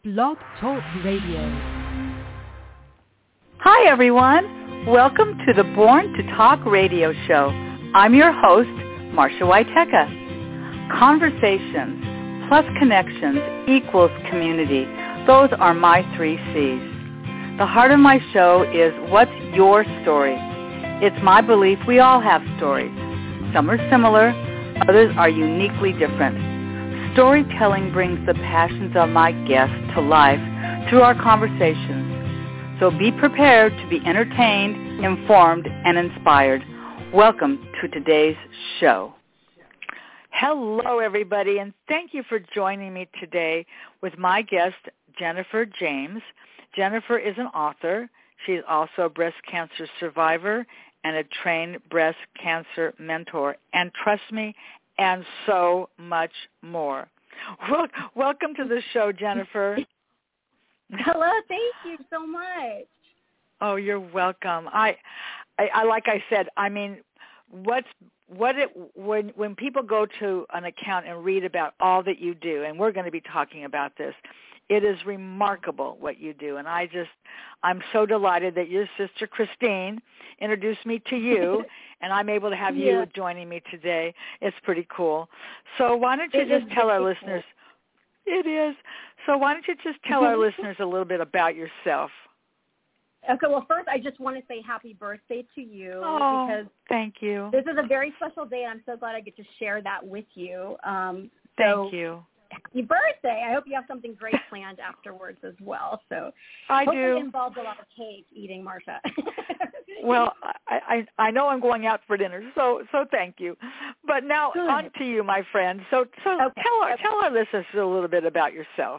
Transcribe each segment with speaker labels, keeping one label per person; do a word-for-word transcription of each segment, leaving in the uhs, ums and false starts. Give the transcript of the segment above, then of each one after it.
Speaker 1: Blog Talk Radio.
Speaker 2: Hi, everyone. Welcome to the Born to Talk radio show. I'm your host, Marsha Waiteka. Conversations plus connections equals community. Those are my three C's. The heart of my show is what's your story? It's my belief we all have stories. Some are similar, others are uniquely different. Storytelling brings the passions of my guests to life through our conversations. So be prepared to be entertained, informed, and inspired. Welcome to today's show. Hello, everybody, and thank you for joining me today with my guest, Jennifer James. Jennifer is an author. She's also a breast cancer survivor and a trained breast cancer mentor. And trust me, and so much more. Well, welcome to the show, Jennifer.
Speaker 3: Hello, thank you so much.
Speaker 2: Oh, you're welcome. I, I, I like I said, I mean, what's what it when when people go to an account and read about all that you do, and we're going to be talking about this. It is remarkable what you do, and I just, I'm so delighted that your sister Christine introduced me to you, and I'm able to have
Speaker 3: yeah.
Speaker 2: you joining me today. It's pretty cool. So why don't you
Speaker 3: it
Speaker 2: just tell our
Speaker 3: cool.
Speaker 2: listeners? It is. So why don't you just tell our listeners a little bit about yourself?
Speaker 3: Okay, well, first, I just want to say happy birthday to you.
Speaker 2: Oh,
Speaker 3: because
Speaker 2: thank you.
Speaker 3: This is a very special day, and I'm so glad I get to share that with you. Um,
Speaker 2: thank
Speaker 3: so
Speaker 2: you.
Speaker 3: Happy birthday. I hope you have something great planned afterwards as well. So
Speaker 2: I
Speaker 3: hopefully
Speaker 2: do.
Speaker 3: it involves a lot of cake eating, Marsha.
Speaker 2: Well, I, I I know I'm going out for dinner, so so thank you. But now
Speaker 3: Good.
Speaker 2: on to you, my friend. So so
Speaker 3: Okay.
Speaker 2: tell our
Speaker 3: okay.
Speaker 2: tell our listeners a little bit about yourself.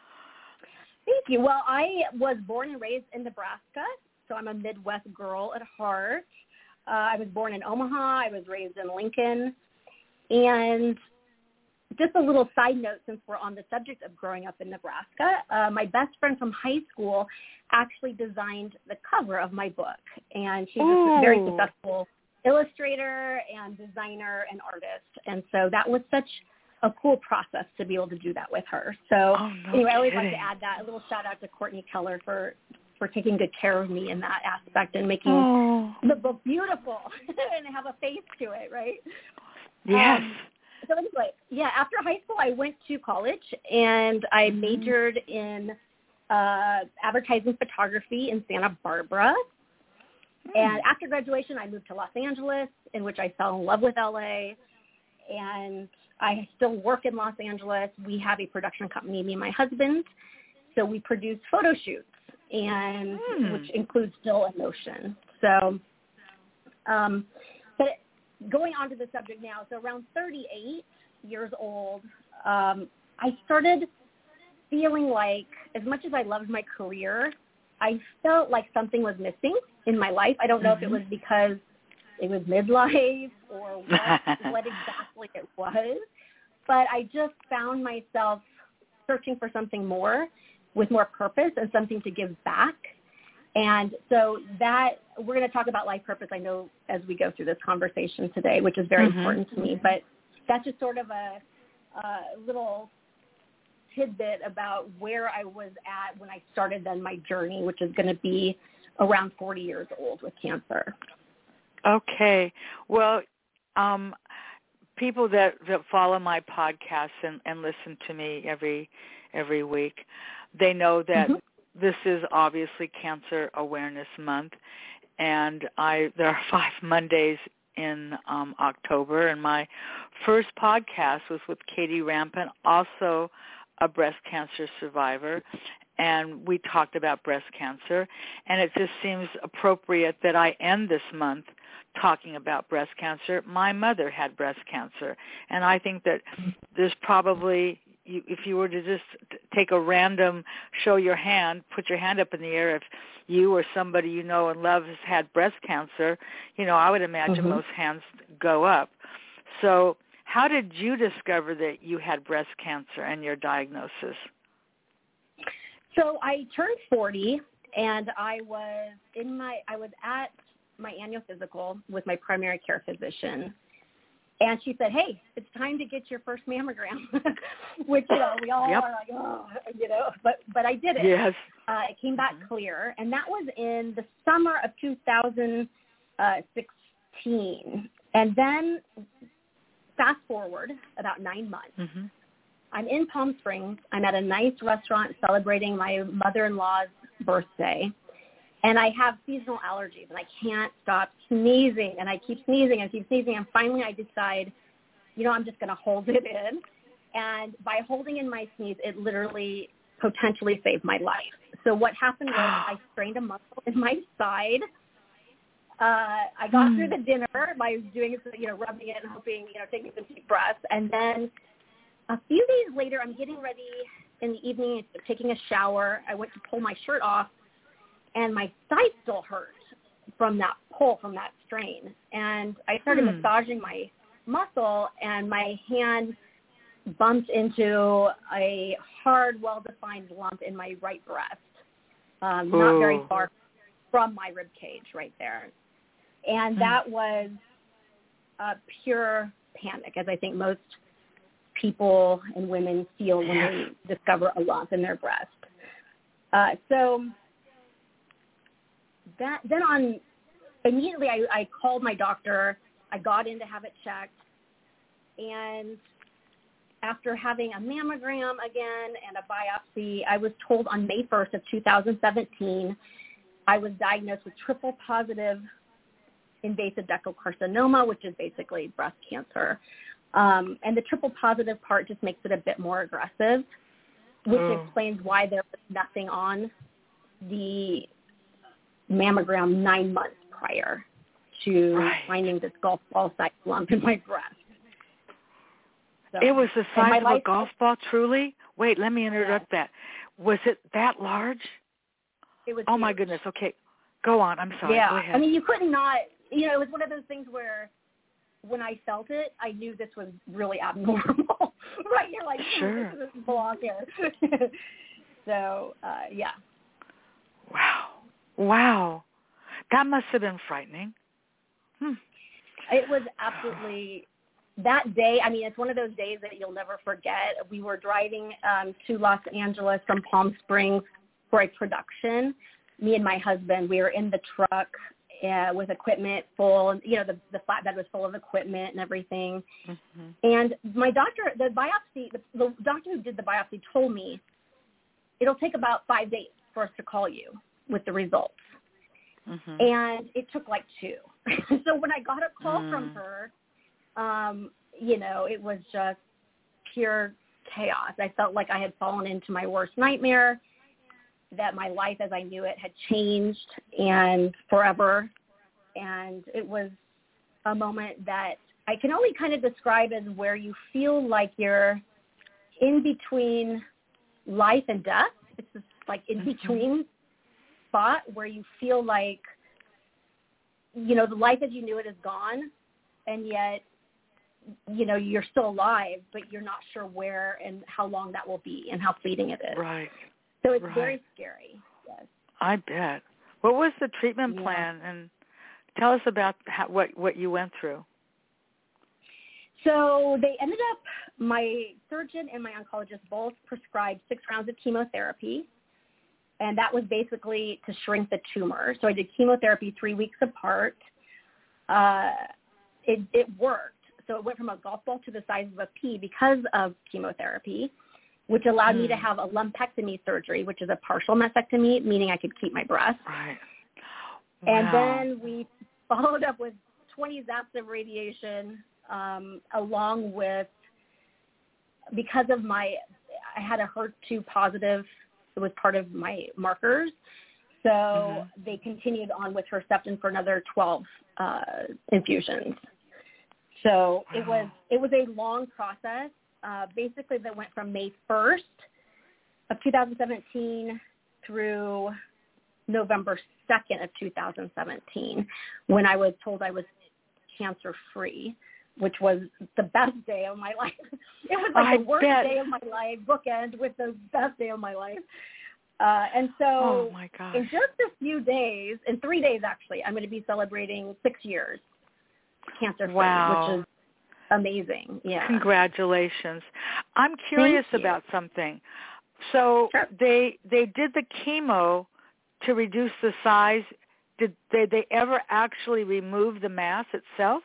Speaker 3: Thank you. Well, I was born and raised in Nebraska, so I'm a Midwest girl at heart. Uh, I was born in Omaha. I was raised in Lincoln. And just a little side note, since we're on the subject of growing up in Nebraska, uh, my best friend from high school actually designed the cover of my book. And she's
Speaker 2: Ooh.
Speaker 3: a very successful illustrator and designer and artist. And so that was such a cool process to be able to do that with her. So
Speaker 2: oh, no
Speaker 3: anyway, I always
Speaker 2: kidding.
Speaker 3: like to add that. A little shout out to Courtney Keller for, for taking good care of me in that aspect and making
Speaker 2: oh.
Speaker 3: the book beautiful and have a face to it, right?
Speaker 2: Yes.
Speaker 3: Um, So anyway, yeah, after high school, I went to college, and I majored in uh, advertising photography in Santa Barbara. Mm. And after graduation, I moved to Los Angeles, in which I fell in love with L A, and I still work in Los Angeles. We have a production company, me and my husband, so we produce photo shoots, and
Speaker 2: mm.
Speaker 3: which includes still and motion. So, um, but it, going on to the subject now, so around thirty-eight years old, um, I started feeling like, as much as I loved my career, I felt like something was missing in my life. I don't know mm-hmm. if it was because it was midlife or what, what exactly it was, but I just found myself searching for something more with more purpose and something to give back. And so that, we're going to talk about life purpose, I know, as we go through this conversation today, which is very mm-hmm. important to me. But that's just sort of a, a little tidbit about where I was at when I started then my journey, which is going to be around forty years old with cancer.
Speaker 2: Okay. Well, um, people that, that follow my podcast and, and listen to me every every week, they know that mm-hmm. this is obviously Cancer Awareness Month, and I there are five Mondays in um, October, and my first podcast was with Katie Rampant, also a breast cancer survivor, and we talked about breast cancer, and it just seems appropriate that I end this month talking about breast cancer. My mother had breast cancer, and I think that there's probably, You, if you were to just take a random, show your hand, put your hand up in the air, if you or somebody you know and love has had breast cancer, you know, I would imagine mm-hmm. most hands go up. So how did you discover that you had breast cancer and your diagnosis?
Speaker 3: So I turned forty, and I was in my, I was at my annual physical with my primary care physician. And she said, hey, it's time to get your first mammogram, which, you know, we all
Speaker 2: yep.
Speaker 3: are like, oh, you know, but, but I did it.
Speaker 2: Yes.
Speaker 3: Uh, it came back
Speaker 2: mm-hmm.
Speaker 3: clear. And that was in the summer of two thousand sixteen. And then fast forward about nine months.
Speaker 2: Mm-hmm.
Speaker 3: I'm in Palm Springs. I'm at a nice restaurant celebrating my mother-in-law's birthday. And I have seasonal allergies, and I can't stop sneezing, and I keep sneezing and keep sneezing, and finally I decide, you know, I'm just going to hold it in. And by holding in my sneeze, it literally potentially saved my life. So what happened was I strained a muscle in my side. Uh, I got
Speaker 2: hmm.
Speaker 3: through the dinner by doing, you know, rubbing it and hoping, you know, taking some deep breaths. And then a few days later, I'm getting ready in the evening, taking a shower. I went to pull my shirt off, and my side still hurt from that pull, from that strain. And I started
Speaker 2: hmm.
Speaker 3: massaging my muscle, and my hand bumped into a hard, well-defined lump in my right breast, um, not very far from my rib cage right there. And
Speaker 2: hmm.
Speaker 3: that was uh, pure panic, as I think most people and women feel when
Speaker 2: yes.
Speaker 3: they discover a lump in their breast. Uh, so that then on immediately I, I called my doctor. I got in to have it checked, and after having a mammogram again and a biopsy, I was told on May first of two thousand seventeen I was diagnosed with triple positive invasive ductal carcinoma, which is basically breast cancer. Um, and the triple positive part just makes it a bit more aggressive, which
Speaker 2: oh.
Speaker 3: explains why there was nothing on the mammogram nine months prior to
Speaker 2: right.
Speaker 3: finding this golf ball-sized lump in my breast. So,
Speaker 2: it was the size of
Speaker 3: life,
Speaker 2: a golf ball, truly? Wait, let me interrupt yeah. that. Was it that large?
Speaker 3: It was
Speaker 2: oh,
Speaker 3: huge.
Speaker 2: my goodness. Okay. Go on. I'm sorry.
Speaker 3: Yeah.
Speaker 2: Go ahead.
Speaker 3: I mean, you couldn't not, you know, it was one of those things where when I felt it, I knew this was really abnormal. Right? You're like,
Speaker 2: sure.
Speaker 3: this doesn't belong here. so, uh, yeah.
Speaker 2: Wow. Wow. That must have been frightening. Hmm.
Speaker 3: It was absolutely, that day, I mean, it's one of those days that you'll never forget. We were driving um, to Los Angeles from Palm Springs for a production. Me and my husband, we were in the truck uh, with equipment full, you know, the, the flatbed was full of equipment and everything. Mm-hmm. And my doctor, the biopsy, the, the doctor who did the biopsy told me it'll take about five days for us to call you with the results. Mm-hmm. And it took like two. So when I got a call mm. from her, um, you know, it was just pure chaos. I felt like I had fallen into my worst nightmare, that my life as I knew it had changed and forever. And it was a moment that I can only kind of describe as where you feel like you're in between life and death. It's just like in between spot where you feel like, you know, the life as you knew it is gone, and yet, you know, you're still alive, but you're not sure where and how long that will be and how fleeting it is.
Speaker 2: Right.
Speaker 3: So it's
Speaker 2: right.
Speaker 3: very scary. Yes.
Speaker 2: I bet. What was the treatment plan? Yeah. And tell us about how, what, what you went through.
Speaker 3: So they ended up, my surgeon and my oncologist both prescribed six rounds of chemotherapy. And that was basically to shrink the tumor. So I did chemotherapy three weeks apart. Uh, it, it worked. So it went from a golf ball to the size of a pea because of chemotherapy, which allowed mm. me to have a lumpectomy surgery, which is a partial mastectomy, meaning I could keep my breast.
Speaker 2: Right.
Speaker 3: Wow. And then we followed up with twenty zaps of radiation, um, along with, because of my, I had a H E R two positive. It was part of my markers. So mm-hmm. they continued on with Herceptin for another twelve uh, infusions. So wow. it was it was a long process. Uh, basically, that went from May first of two thousand seventeen through November second of two thousand seventeen, when I was told I was cancer-free, which was the best day of my life. It was like
Speaker 2: I
Speaker 3: the worst
Speaker 2: bet.
Speaker 3: day of my life, bookend with the best day of my life. Uh, and so
Speaker 2: oh my gosh.
Speaker 3: in just a few days, in three days actually, I'm going to be celebrating six years cancer-free,
Speaker 2: wow.
Speaker 3: which is amazing. Yeah.
Speaker 2: Congratulations. I'm curious about something. So
Speaker 3: sure.
Speaker 2: they they did the chemo to reduce the size. Did they, they ever actually remove the mass itself?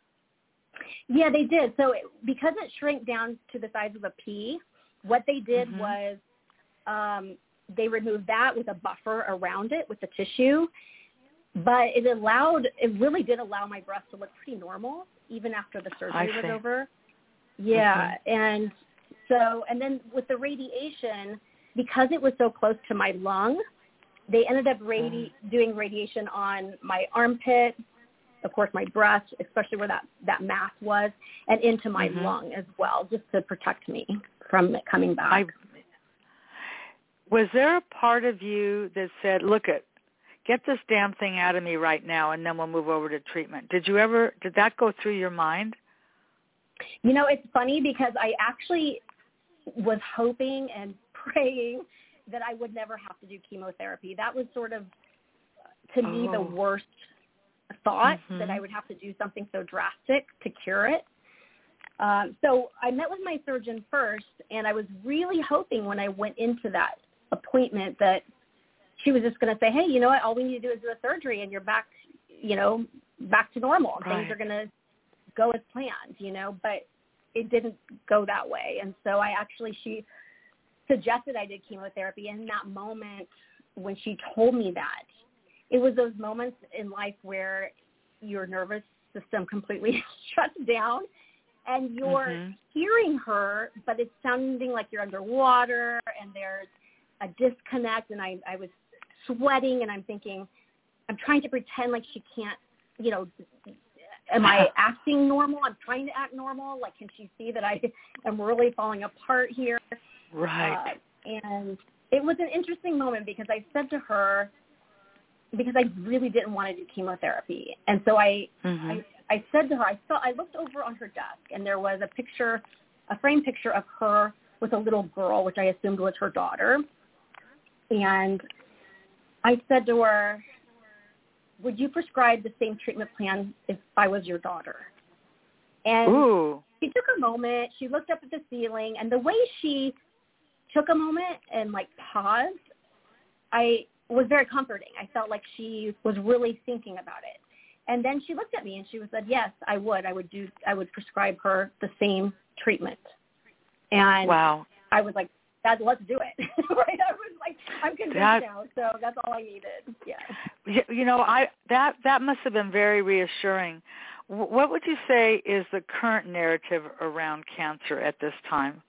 Speaker 3: Yeah, they did. So it, because it shrank down to the size of a pea, what they did mm-hmm. was um, they removed that with a buffer around it with the tissue. But it allowed, it really did allow my breast to look pretty normal even after the surgery was over. Yeah. Mm-hmm. And so, and then with the radiation, because it was so close to my lung, they ended up radi- mm. doing radiation on my armpit, of course my breast, especially where that, that mass was, and into my mm-hmm. lung as well, just to protect me from it coming back. I,
Speaker 2: was there a part of you that said, look it, get this damn thing out of me right now, and then we'll move over to treatment? Did you ever, did that go through your mind?
Speaker 3: You know, it's funny because I actually was hoping and praying that I would never have to do chemotherapy. That was sort of, to oh. me, the worst thought, mm-hmm. that I would have to do something so drastic to cure it. Um, so I met with my surgeon first, and I was really hoping when I went into that appointment that she was just going to say, hey, you know what, all we need to do is do a surgery and you're back, you know, back to normal. Right. Things are going to go as planned, you know, but it didn't go that way. And so I actually, she suggested I did chemotherapy. And in that moment, when she told me that, it was those moments in life where your nervous system completely shuts down and you're mm-hmm. hearing her, but it's sounding like you're underwater and there's a disconnect. And I, I was sweating and I'm thinking, I'm trying to pretend like she can't, you know, am I acting normal? I'm trying to act normal. Like, can she see that I am really falling apart here?
Speaker 2: Right.
Speaker 3: Uh, and it was an interesting moment because I said to her, because I really didn't want to do chemotherapy. And so I, mm-hmm. I, I said to her, I saw, I looked over on her desk and there was a picture, a framed picture of her with a little girl, which I assumed was her daughter. And I said to her, would you prescribe the same treatment plan if I was your daughter? And
Speaker 2: Ooh.
Speaker 3: She took a moment. She looked up at the ceiling. And the way she took a moment and, like, paused, I was very comforting. I felt like she was really thinking about it. And then she looked at me and she said, yes, I would. I would do. I would prescribe her the same treatment. And
Speaker 2: wow.
Speaker 3: I was like, Dad, let's do it. Right? I was like, I'm convinced that, now, so that's all I needed. Yeah.
Speaker 2: You know, I that that must have been very reassuring. What would you say is the current narrative around cancer at this time?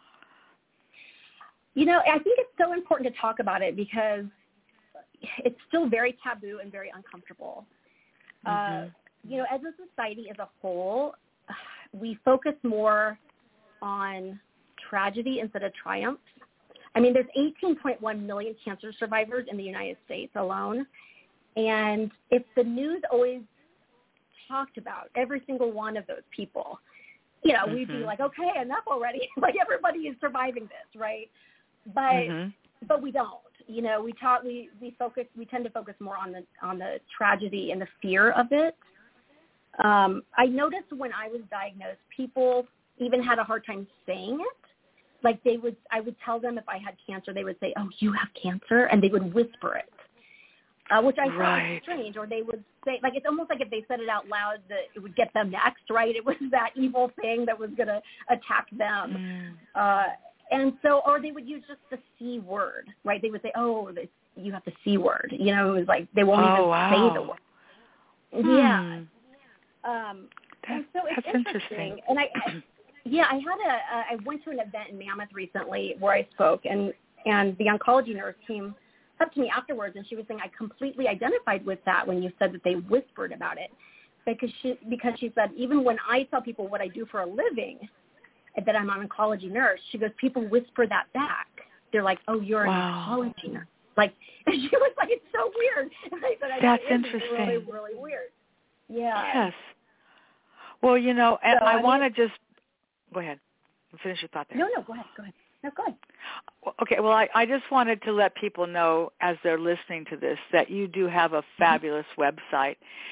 Speaker 3: You know, I think it's so important to talk about it because it's still very taboo and very uncomfortable. Mm-hmm. Uh, you know, as a society as a whole, we focus more on tragedy instead of triumph. I mean, there's eighteen point one million cancer survivors in the United States alone. And if the news always talked about every single one of those people, you know, mm-hmm. we'd be like, okay, enough already. Like, everybody is surviving this, right? But mm-hmm. but we don't. You know, we talk, we, we focus, we tend to focus more on the on the tragedy and the fear of it. Um, I noticed when I was diagnosed, people even had a hard time saying it. Like they would, I would tell them if I had cancer, they would say, "Oh, you have cancer," and they would whisper it, uh, which I
Speaker 2: right.
Speaker 3: thought was strange. Or they would say, like, it's almost like if they said it out loud, that it would get them next, right? It was that evil thing that was going to attack them. Mm. Uh, and so, or they would use just the C word, right? They would say, "Oh, this, you have the C word." You know, it was like they won't
Speaker 2: oh,
Speaker 3: even
Speaker 2: wow.
Speaker 3: say the word.
Speaker 2: Hmm.
Speaker 3: Yeah. Um,
Speaker 2: that,
Speaker 3: and so it's
Speaker 2: that's
Speaker 3: interesting.
Speaker 2: interesting.
Speaker 3: And I. Yeah, I had a. Uh, I went to an event in Mammoth recently where I spoke, and and the oncology nurse came up to me afterwards, and she was saying, "I completely identified with that when you said that they whispered about it," because she because she said even when I tell people what I do for a living, that I'm an oncology nurse, she goes, people whisper that back. They're like, "Oh, you're wow. an oncology nurse." Like, and she was like, "It's so weird." And I said, I
Speaker 2: "That's
Speaker 3: interesting. Really,
Speaker 2: interesting.
Speaker 3: really weird." Yeah.
Speaker 2: Yes. Well, you know, and
Speaker 3: so,
Speaker 2: I, I
Speaker 3: mean,
Speaker 2: want to just. Go ahead. Finish your thought there.
Speaker 3: No, no, go ahead. Go ahead. No, go ahead.
Speaker 2: Okay, well, I, I just wanted to let people know as they're listening to this that you do have a fabulous mm-hmm. website.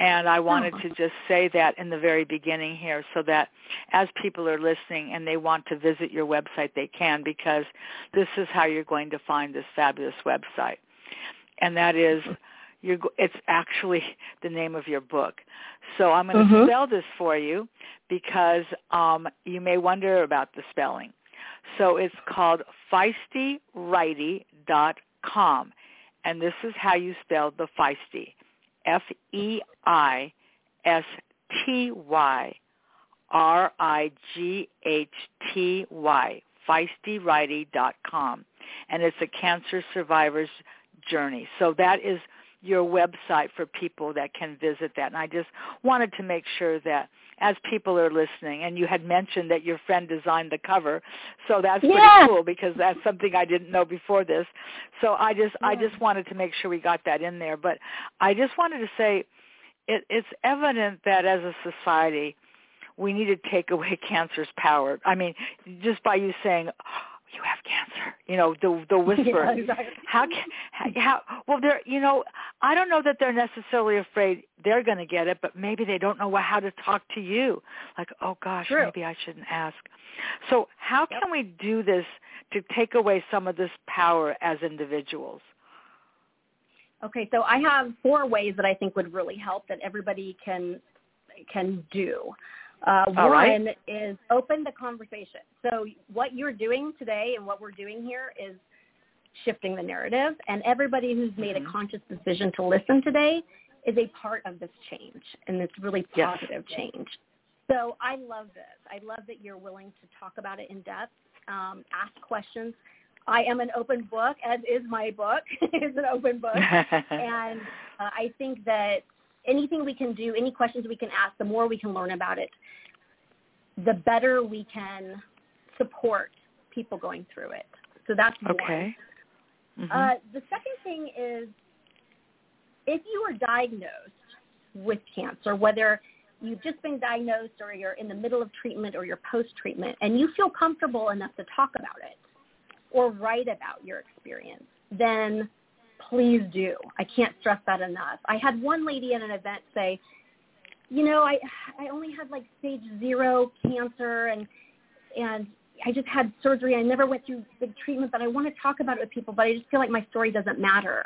Speaker 2: And I wanted
Speaker 3: Oh.
Speaker 2: to just say that in the very beginning here so that as people are listening and they want to visit your website, they can, because this is how you're going to find this fabulous website. And that is, you're, it's actually the name of your book. So I'm going to mm-hmm. spell this for you because um, you may wonder about the spelling. So it's called feisty wrighty dot com. And this is how you spell the feisty. F E I S T Y R I G H T Y, feisty wrighty dot com. And it's a cancer survivor's journey. So that is your website for people that can visit that. And I just wanted to make sure that as people are listening, and you had mentioned that your friend designed the cover, so that's
Speaker 3: yeah.
Speaker 2: pretty cool because that's something I didn't know before this. So I just yeah. I just wanted to make sure we got that in there. But I just wanted to say it, it's evident that as a society we need to take away cancer's power. I mean, just by you saying, oh, you have cancer, you know, the the whisper.
Speaker 3: Yeah, exactly.
Speaker 2: How can, how, well, they're, you know, I don't know that they're necessarily afraid they're going to get it, but maybe they don't know how to talk to you. Like, oh, gosh,
Speaker 3: True.
Speaker 2: maybe I shouldn't ask. So how
Speaker 3: yep.
Speaker 2: can we do this to take away some of this power as individuals?
Speaker 3: Okay, so I have four ways that I think would really help that everybody can can do. Uh,
Speaker 2: All
Speaker 3: one
Speaker 2: right.
Speaker 3: is open the conversation. So what you're doing today and what we're doing here is shifting the narrative, and everybody who's made
Speaker 2: mm-hmm.
Speaker 3: a conscious decision to listen today is a part of this change, and this really positive
Speaker 2: yes.
Speaker 3: change. So I love this. I love that you're willing to talk about it in depth, um, ask questions. I am an open book, as is my book. It's an open book. And uh, I think that anything we can do, any questions we can ask, the more we can learn about it, the better we can support people going through it. So that's
Speaker 2: okay.
Speaker 3: one.
Speaker 2: Mm-hmm.
Speaker 3: Uh, the second thing is, if you are diagnosed with cancer, whether you've just been diagnosed or you're in the middle of treatment or you're post-treatment, and you feel comfortable enough to talk about it or write about your experience, then please do. I can't stress that enough. I had one lady at an event say, you know, I I only had like stage zero cancer, and and I just had surgery. I never went through big treatment, but I want to talk about it with people, but I just feel like my story doesn't matter.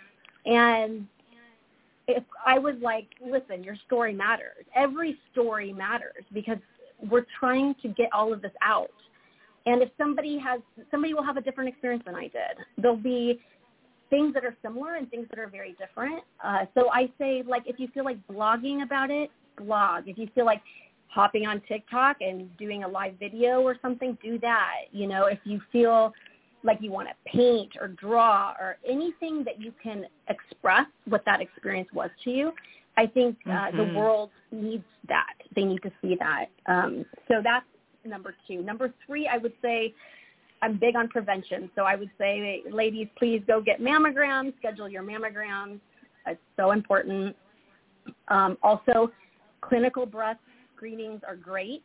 Speaker 3: And if I was like, listen, your story matters. Every story matters because we're trying to get all of this out. And if somebody has, somebody will have a different experience than I did. There'll be things that are similar and things that are very different. Uh, so I say, like, if you feel like blogging about it, blog. If you feel like hopping on TikTok and doing a live video or something, do that. You know, if you feel like you want to paint or draw or anything that you can express what that experience was to you, I think uh,
Speaker 2: mm-hmm.
Speaker 3: the world needs that. They need to see that. Um, so that's number two. Number three, I would say, I'm big on prevention. So I would say, ladies, please go get mammograms, schedule your mammograms. It's so important. Um, also, clinical breast screenings are great.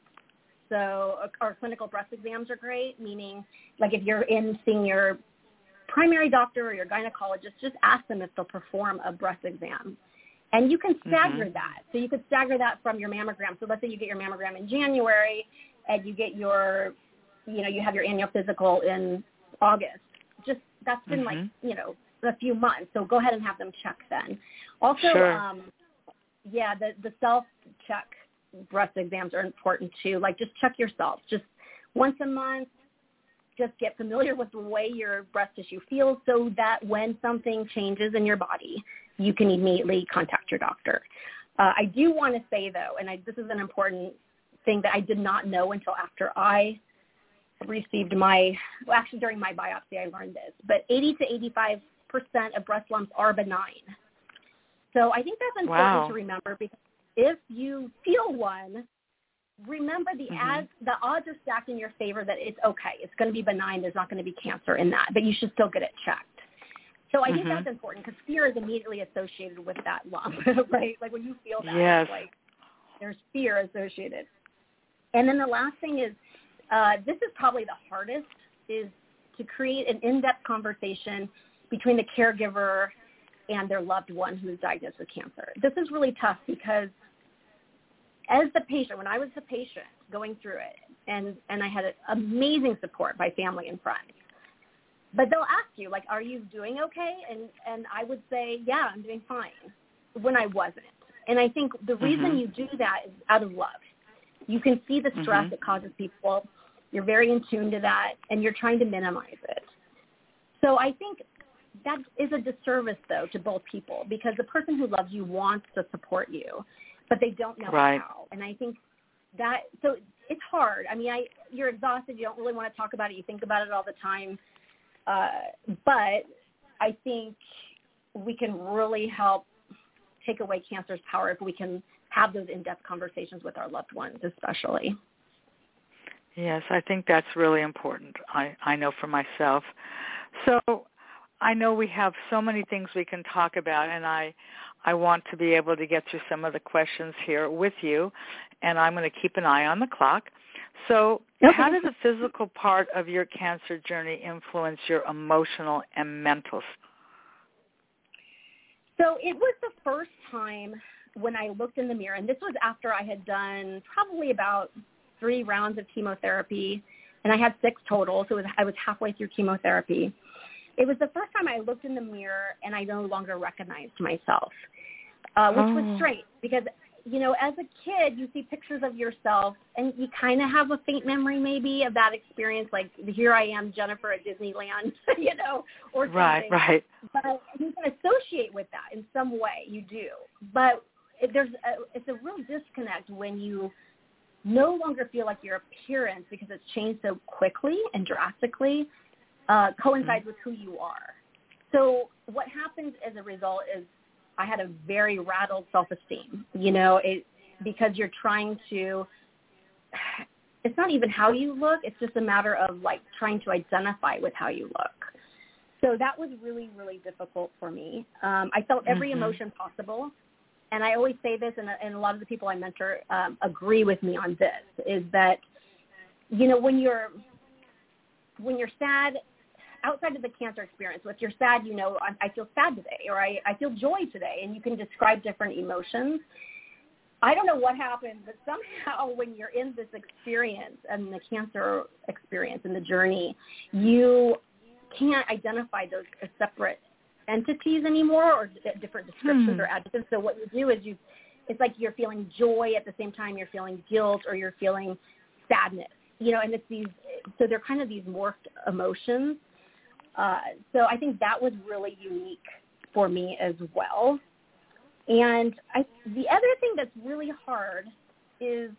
Speaker 3: So our clinical breast exams are great, meaning like if you're in seeing your primary doctor or your gynecologist, just ask them if they'll perform a breast exam. And you can stagger mm-hmm. that. So you could stagger that from your mammogram. So let's say you get your mammogram in January and you get your, you know, you have your annual physical in August. Just that's been mm-hmm. like, you know, a few months. So go ahead and have them check then. Also,
Speaker 2: sure.
Speaker 3: um, yeah, the, the self-check breast exams are important too. Like just check yourself. Just once a month, just get familiar with the way your breast tissue feels so that when something changes in your body, you can immediately contact your doctor. Uh, I do want to say, though, and I, this is an important thing that I did not know until after I received my, well, actually during my biopsy I learned this, but eighty to eighty-five percent of breast lumps are benign. So I think that's important
Speaker 2: wow.
Speaker 3: to remember because if you feel one, remember the,
Speaker 2: mm-hmm.
Speaker 3: ads, the odds are stacked in your favor that it's okay. It's going to be benign. There's not going to be cancer in that, but you should still get it checked. So I mm-hmm. think that's important because fear is immediately associated with that lump, right? Like when you feel that,
Speaker 2: yes.
Speaker 3: like there's fear associated. And then the last thing is, uh, this is probably the hardest, is to create an in-depth conversation between the caregiver and their loved one who's diagnosed with cancer. This is really tough because as the patient, when I was the patient going through it, and, and I had amazing support by family and friends, but they'll ask you, like, are you doing okay? And, and I would say, yeah, I'm doing fine, when I wasn't. And I think the reason
Speaker 2: Mm-hmm.
Speaker 3: you do that is out of love. You can see the stress
Speaker 2: Mm-hmm.
Speaker 3: it causes people. You're very in tune to that, and you're trying to minimize it. So I think that is a disservice, though, to both people, because the person who loves you wants to support you, but they don't know
Speaker 2: Right.
Speaker 3: how. And I think that, so it's hard. I mean, I you're exhausted. You don't really want to talk about it. You think about it all the time. Uh, but I think we can really help take away cancer's power if we can have those in-depth conversations with our loved ones, especially.
Speaker 2: Yes, I think that's really important. I, I know for myself. So I know we have so many things we can talk about, and I I want to be able to get through some of the questions here with you, and I'm going to keep an eye on the clock. So
Speaker 3: Okay.
Speaker 2: How did the physical part of your cancer journey influence your emotional and mental?
Speaker 3: So it was the first time when I looked in the mirror, and this was after I had done probably about three rounds of chemotherapy, and I had six total, so it was, I was halfway through chemotherapy. It was the first time I looked in the mirror and I no longer recognized myself, uh, which
Speaker 2: Oh.
Speaker 3: was strange because, you know, as a kid, you see pictures of yourself and you kind of have a faint memory maybe of that experience, like here I am, Jennifer at Disneyland, you know, or something.
Speaker 2: Right, right.
Speaker 3: But you can associate with that in some way, you do. But it, there's a, it's a real disconnect when you no longer feel like your appearance, because it's changed so quickly and drastically, uh, coincides mm-hmm. with who you are. So what happens as a result is I had a very rattled self-esteem, you know, it, because you're trying to, it's not even how you look, it's just a matter of like trying to identify with how you look. So that was really, really difficult for me. Um, I felt every mm-hmm. emotion possible. And I always say this, and, and a lot of the people I mentor um, agree with me on this, is that, you know, when you're when you're sad, outside of the cancer experience, if you're sad, you know, I, I feel sad today, or I, I feel joy today, and you can describe different emotions. I don't know what happened, but somehow when you're in this experience and the cancer experience and the journey, you can't identify those as separate entities anymore, or different descriptions hmm. or adjectives. So what you do is you, it's like you're feeling joy at the same time you're feeling guilt, or you're feeling sadness, you know, and it's these, so they're kind of these morphed emotions. Uh, so I think that was really unique for me as well. And I, the other thing that's really hard is,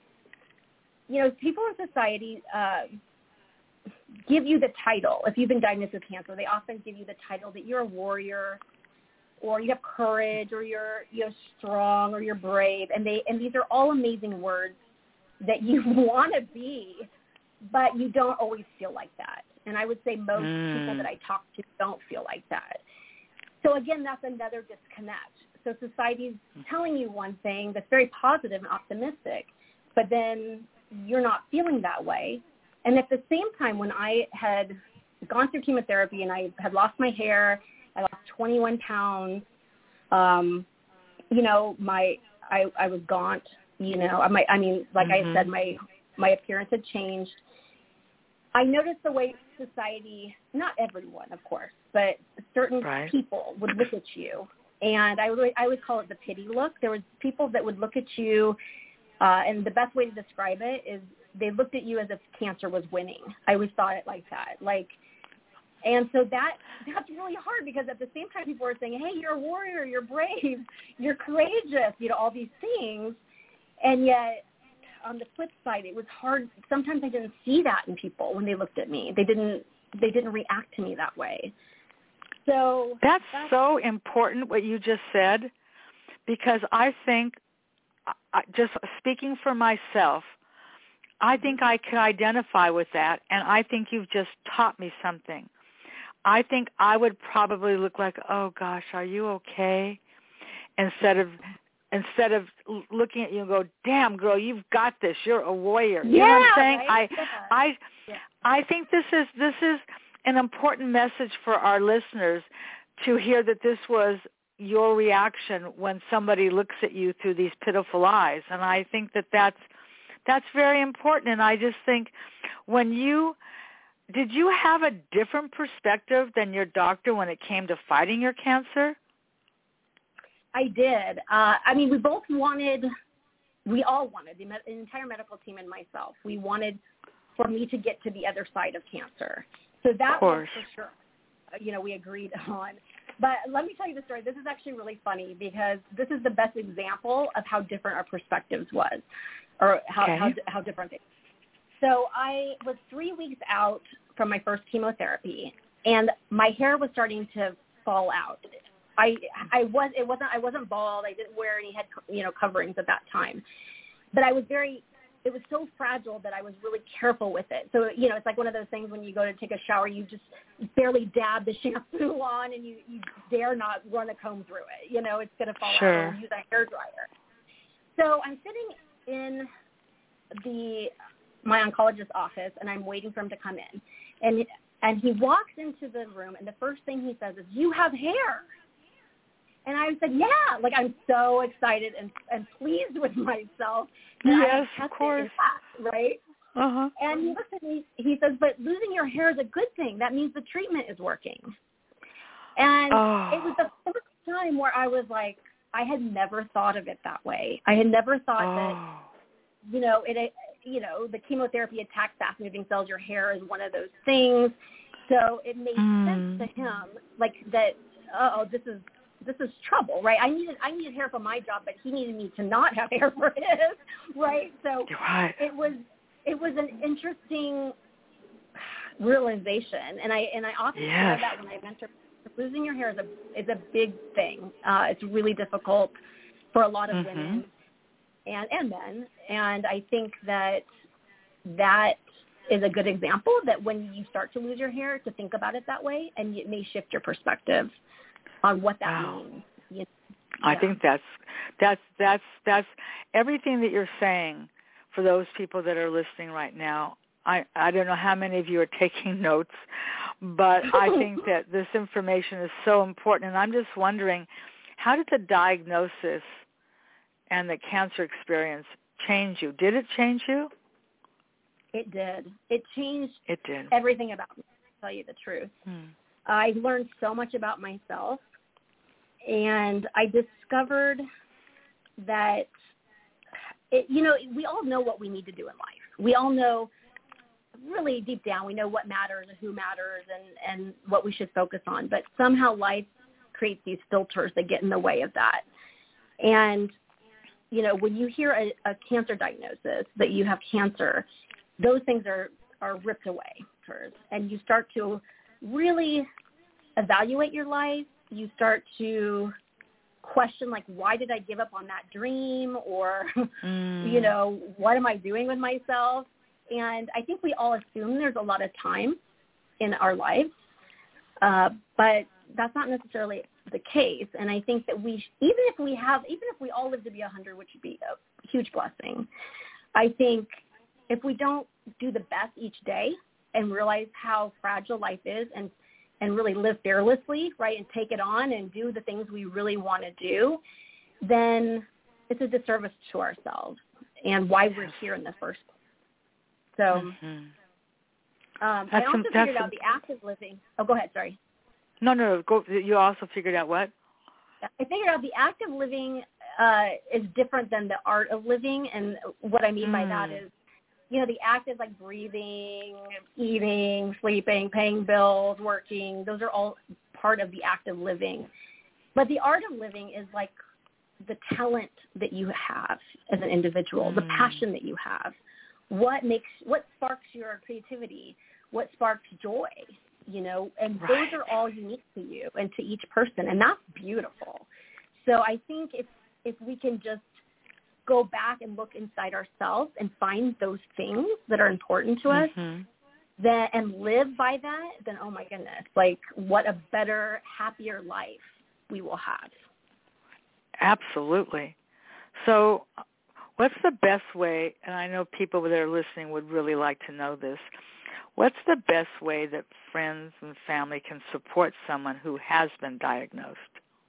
Speaker 3: you know, people in society, uh, give you the title. If you've been diagnosed with cancer, they often give you the title that you're a warrior, or you have courage, or you're you're strong, or you're brave. And they and these are all amazing words that you want to be, but you don't always feel like that. And I would say most mm. people that I talk to don't feel like that. So again, that's another disconnect. So society's telling you one thing that's very positive and optimistic, but then you're not feeling that way. And at the same time, when I had gone through chemotherapy and I had lost my hair, I lost twenty-one pounds, um, you know, my I, I was gaunt, you know, my, I mean, like mm-hmm. I said, my, my appearance had changed. I noticed the way society, not everyone, of course, but certain right. people would look at you. And I would, I would call it the pity look. There was people that would look at you, uh, and the best way to describe it is they looked at you as if cancer was winning. I always thought it like that. Like, and so that that's really hard, because at the same time people are saying, hey, you're a warrior, you're brave, you're courageous, you know, all these things. And yet on the flip side, it was hard. Sometimes I didn't see that in people when they looked at me. They didn't, they didn't react to me that way. So
Speaker 2: that's, that's so important what you just said, because I think, just speaking for myself, I think I can identify with that, and I think you've just taught me something. I think I would probably look like, oh gosh, are you okay? Instead of instead of looking at you and go, damn girl, you've got this. You're a warrior. You
Speaker 3: yeah,
Speaker 2: know what I'm saying?
Speaker 3: Right?
Speaker 2: I
Speaker 3: yeah.
Speaker 2: I
Speaker 3: yeah.
Speaker 2: I think this is this is an important message for our listeners, to hear that this was your reaction when somebody looks at you through these pitiful eyes. And I think that that's, that's very important. And I just think when you, did you have a different perspective than your doctor when it came to fighting your cancer?
Speaker 3: I did. Uh, I mean, we both wanted, we all wanted, the, med- the entire medical team and myself, we wanted for me to get to the other side of cancer. So that was for sure, you know, we agreed on. But let me tell you the story. This is actually really funny because this is the best example of how different our perspectives was, or how,
Speaker 2: okay.
Speaker 3: how, how different they were. So I was three weeks out from my first chemotherapy, and my hair was starting to fall out. I I was it wasn't I wasn't bald. I didn't wear any head you know coverings at that time, but I was very. It was so fragile that I was really careful with it. So, you know, it's like one of those things when you go to take a shower, you just barely dab the shampoo on and you, you dare not run a comb through it. You know, it's going to fall
Speaker 2: sure.
Speaker 3: out and use a hairdryer. So I'm sitting in the my oncologist's office and I'm waiting for him to come in. And, and he walks into the room and the first thing he says is, "You have hair." And I said, yeah, like I'm so excited and, and pleased with myself. And
Speaker 2: yes,
Speaker 3: I
Speaker 2: of course.
Speaker 3: That, right?
Speaker 2: Uh-huh.
Speaker 3: And he looks at me, he says, but losing your hair is a good thing. That means the treatment is working. And
Speaker 2: oh.
Speaker 3: it was the first time where I was like, I had never thought of it that way. I had never thought
Speaker 2: oh.
Speaker 3: that, you know, it, you know, the chemotherapy attacks fast-moving cells. Your hair is one of those things. So it made
Speaker 2: mm.
Speaker 3: sense to him, like that, uh-oh, this is, this is trouble, right? I needed I needed hair for my job, but he needed me to not have hair for his, right? So
Speaker 2: right.
Speaker 3: it was it was an interesting realization, and I and I often
Speaker 2: yes.
Speaker 3: share that when I mentor losing your hair is a is a big thing. Uh, it's really difficult for a lot of
Speaker 2: mm-hmm.
Speaker 3: women and and men, and I think that that is a good example that when you start to lose your hair, to think about it that way, and it may shift your perspective on what that
Speaker 2: wow.
Speaker 3: means. You know?
Speaker 2: I
Speaker 3: yeah.
Speaker 2: think that's that's that's that's everything that you're saying for those people that are listening right now. I, I don't know how many of you are taking notes, but I think that this information is so important. And I'm just wondering, how did the diagnosis and the cancer experience change you? Did it change you?
Speaker 3: It did. It changed
Speaker 2: it did.
Speaker 3: everything about me, to tell you the truth.
Speaker 2: Hmm.
Speaker 3: I learned so much about myself, and I discovered that, it, you know, we all know what we need to do in life. We all know, really deep down, we know what matters and who matters and, and what we should focus on. But somehow life creates these filters that get in the way of that. And, you know, when you hear a, a cancer diagnosis, that you have cancer, those things are, are ripped away. And you start to really evaluate your life. You start to question, like, why did I give up on that dream? Or, mm. you know, what am I doing with myself? And I think we all assume there's a lot of time in our lives, uh, but that's not necessarily the case. And I think that we, even if we have, even if we all live to be one hundred, which would be a huge blessing, I think if we don't do the best each day and realize how fragile life is and and really live fearlessly, right, and take it on and do the things we really want to do, then it's a disservice to ourselves and why we're here in the first place. So mm-hmm. um, I also figured out the active living. Oh, go ahead. Sorry.
Speaker 2: No, no, go. You also figured out what?
Speaker 3: I figured out the active living uh, is different than the art of living. And what I mean mm. by that is, you know, the act is like breathing, eating, sleeping, paying bills, working. Those are all part of the act of living. But the art of living is like the talent that you have as an individual, mm. the passion that you have. What makes, what sparks your creativity? What sparks joy? You know, and right. those are all unique to you and to each person, and that's beautiful. So I think if if we can just go back and look inside ourselves and find those things that are important to us, mm-hmm. then and live by that, then oh my goodness, like what a better, happier life we will have.
Speaker 2: Absolutely. So what's the best way, and I know people that are listening would really like to know this, what's the best way that friends and family can support someone who has been diagnosed?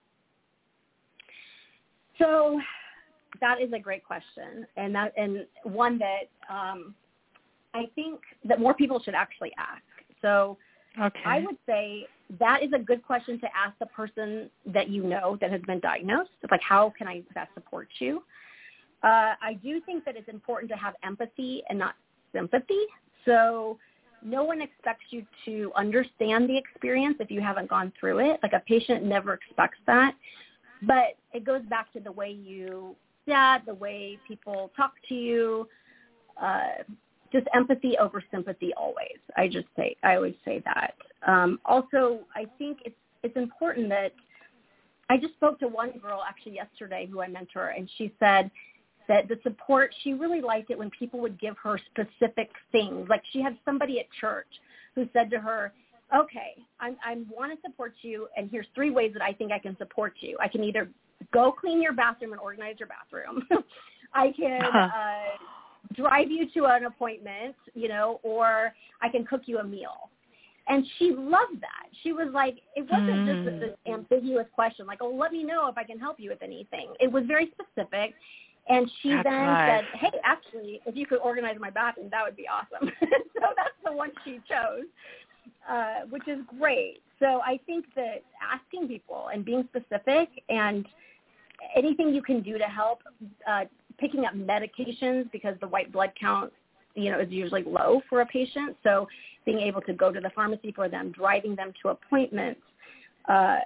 Speaker 3: So that is a great question, and that and one that um, I think that more people should actually ask. So
Speaker 2: okay.
Speaker 3: I would say that is a good question to ask the person that you know that has been diagnosed. It's like, how can I best support you? Uh, I do think that it's important to have empathy and not sympathy. So no one expects you to understand the experience if you haven't gone through it. Like a patient never expects that. But it goes back to the way you chat, the way people talk to you, uh, just empathy over sympathy always. I just say, I always say that. Um, also, I think it's it's important that I just spoke to one girl actually yesterday who I mentor, and she said that the support, she really liked it when people would give her specific things. Like she had somebody at church who said to her, okay, I I want to support you, and here's three ways that I think I can support you. I can either go clean your bathroom and organize your bathroom. I can uh, drive you to an appointment, you know, or I can cook you a meal. And she loved that. She was like, it wasn't mm. just this ambiguous question, like, oh, let me know if I can help you with anything. It was very specific. And she
Speaker 2: that's
Speaker 3: then
Speaker 2: nice.
Speaker 3: said, hey, actually, if you could organize my bathroom, that would be awesome. So that's the one she chose, uh, which is great. So I think that asking people and being specific and anything you can do to help, uh, picking up medications because the white blood count, you know, is usually low for a patient. So being able to go to the pharmacy for them, driving them to appointments, uh,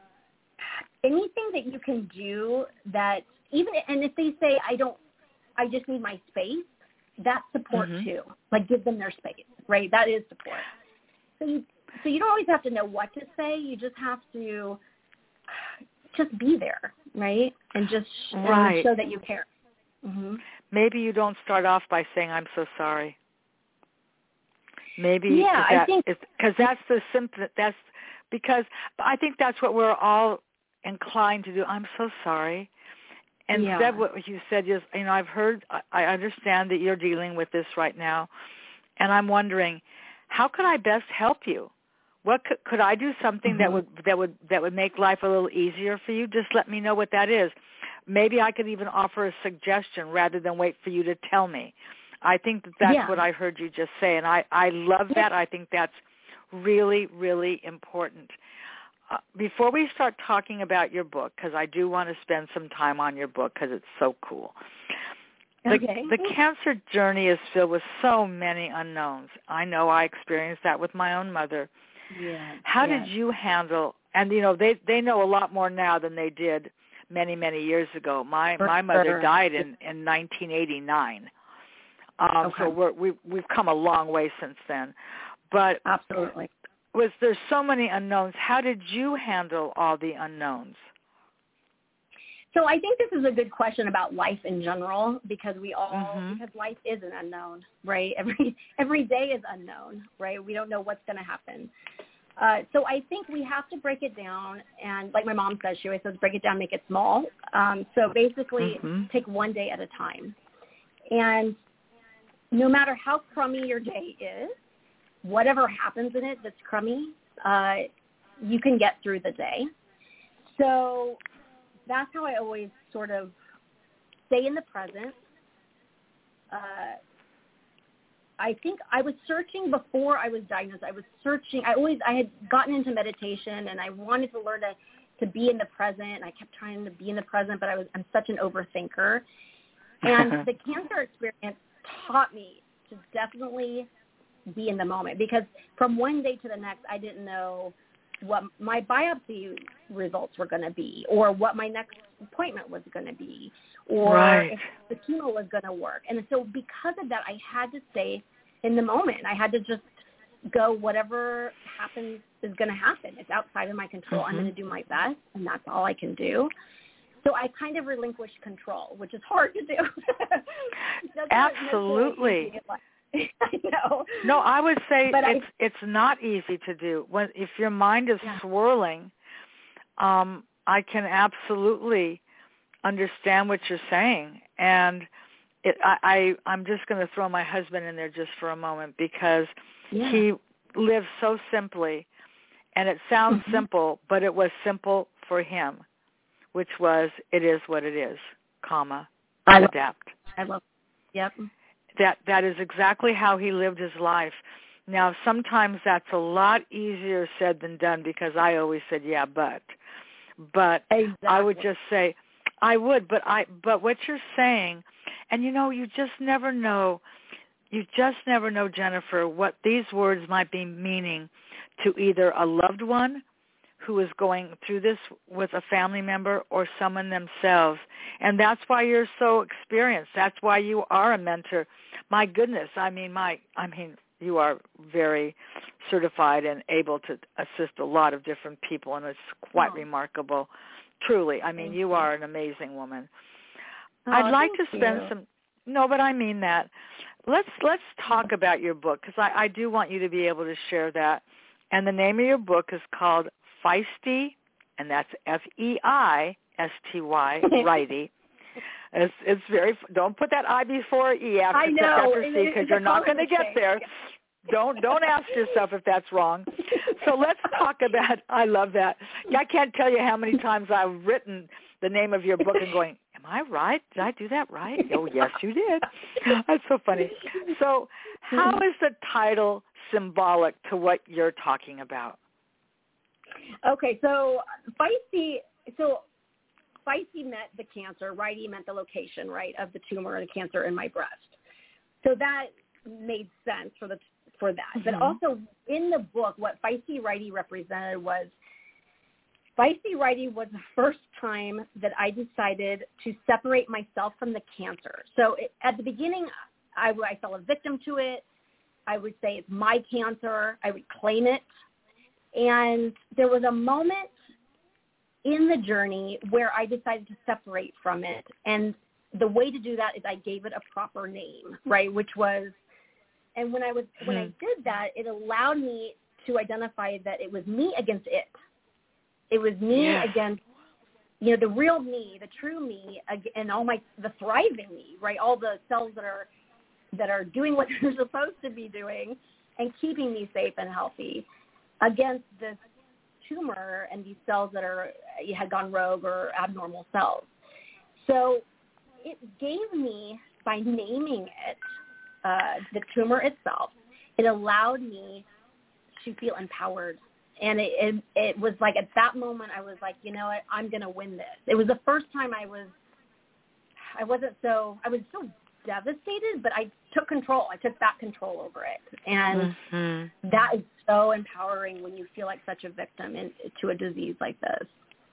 Speaker 3: anything that you can do that even, and if they say, I don't, I just need my space, that's support mm-hmm. too. Like give them their space, right? That is support. So you, so you don't always have to know what to say. You just have to just be there, right? And just
Speaker 2: right.
Speaker 3: and show that you care. Mm-hmm.
Speaker 2: Maybe you don't start off by saying, I'm so sorry. Maybe
Speaker 3: yeah,
Speaker 2: that,
Speaker 3: I think
Speaker 2: because that's the simple, that's because I think that's what we're all inclined to do. I'm so sorry. And
Speaker 3: yeah.
Speaker 2: instead what you said is, you know, I've heard, I understand that you're dealing with this right now, and I'm wondering, how could I best help you? What could, could I do something mm-hmm. that would that would that would make life a little easier for you? Just let me know what that is. Maybe I could even offer a suggestion rather than wait for you to tell me. I think that that's
Speaker 3: yeah.
Speaker 2: what I heard you just say, and I, I love that. I think that's really, really important. Uh, before we start talking about your book, because I do want to spend some time on your book because it's so cool. The,
Speaker 3: okay.
Speaker 2: the cancer journey is filled with so many unknowns. I know I experienced that with my own mother.
Speaker 3: Yeah.
Speaker 2: How
Speaker 3: yeah.
Speaker 2: did you handle, and, you know, they, they know a lot more now than they did many, many years ago. My, my mother died in, in nineteen eighty-nine. Um,
Speaker 3: okay.
Speaker 2: So we're, we, we've come a long way since then. But
Speaker 3: absolutely,
Speaker 2: was there's so many unknowns. How did you handle all the unknowns?
Speaker 3: So I think this is a good question about life in general because we all
Speaker 2: mm-hmm.
Speaker 3: because life is an unknown, right? Every every day is unknown, right? We don't know what's going to happen. Uh, so I think we have to break it down, and like my mom says, she always says, break it down, make it small. Um, so basically,
Speaker 2: mm-hmm.
Speaker 3: take one day at a time, and no matter how crummy your day is, whatever happens in it that's crummy, uh, you can get through the day. So that's how I always sort of stay in the present. Uh, I think I was searching before I was diagnosed. I was searching. I always, I had gotten into meditation and I wanted to learn to, to be in the present. I kept trying to be in the present, but I was, I'm such an overthinker. And the cancer experience taught me to definitely be in the moment because from one day to the next, I didn't know what my biopsy results were going to be or what my next appointment was going to be or
Speaker 2: right.
Speaker 3: if the chemo was going to work. And so because of that, I had to stay in the moment. I had to just go, whatever happens is going to happen. It's outside of my control. Mm-hmm. I'm going to do my best, and that's all I can do. So I kind of relinquished control, which is hard to do.
Speaker 2: Absolutely.
Speaker 3: I know.
Speaker 2: No, I would say
Speaker 3: but
Speaker 2: it's
Speaker 3: I,
Speaker 2: it's not easy to do. When if your mind is
Speaker 3: yeah.
Speaker 2: swirling, um, I can absolutely understand what you're saying. And it, I, I, I'm just going to throw my husband in there just for a moment because
Speaker 3: yeah.
Speaker 2: he lived so simply, and it sounds mm-hmm. simple, but it was simple for him, which was, it is what it is, comma,
Speaker 3: I
Speaker 2: adapt.
Speaker 3: I love it. Yep.
Speaker 2: That, that is exactly how he lived his life. Now, sometimes that's a lot easier said than done because I always said, yeah, but. But
Speaker 3: exactly.
Speaker 2: I would just say, I would, but I. But what you're saying, and you know, you just never know, you just never know, Jennifer, what these words might be meaning to either a loved one who is going through this with a family member or someone themselves. And that's why you're so experienced. That's why you are a mentor. My goodness, I mean, my, I mean, you are very certified and able to assist a lot of different people, and it's quite oh. remarkable. Truly, I mean, you, you are an amazing woman.
Speaker 3: Oh,
Speaker 2: I'd like to spend
Speaker 3: you.
Speaker 2: some. No, but I mean that. Let's let's talk about your book because I, I do want you to be able to share that. And the name of your book is called Feisty, and that's F E I S T Y, Righty. It's, it's very, don't put that I before E after,
Speaker 3: I know.
Speaker 2: after C because you're not going to get there. Don't don't ask yourself if that's wrong. So let's talk about, I love that. I can't tell you how many times I've written the name of your book and going, am I right? Did I do that right? Oh, yes, you did. That's so funny. So how is the title symbolic to what you're talking about?
Speaker 3: Okay, so Feisty, so Feisty meant the cancer, Righty meant the location, right, of the tumor or the cancer in my breast. So that made sense for the for that. Mm-hmm. But also in the book, what Feisty Righty represented was, Feisty Righty was the first time that I decided to separate myself from the cancer. So it, at the beginning, I, I fell a victim to it. I would say it's my cancer. I would claim it. And there was a moment in the journey where I decided to separate from it. And the way to do that is I gave it a proper name, right, which was, and when I was mm-hmm. when I did that, it allowed me to identify that it was me against it. It was me yeah. against, you know, the real me, the true me, and all my, the thriving me, right, all the cells that are that are doing what they're supposed to be doing and keeping me safe and healthy against this tumor and these cells that are had gone rogue or abnormal cells. So it gave me, by naming it, uh, the tumor itself, it allowed me to feel empowered. And it, it it was like at that moment I was like, you know what, I'm going to win this. It was the first time I was, I wasn't so, I was so devastated, but I took control. I took back control over it. And mm-hmm. that is so empowering when you feel like such a victim in, to a disease like this.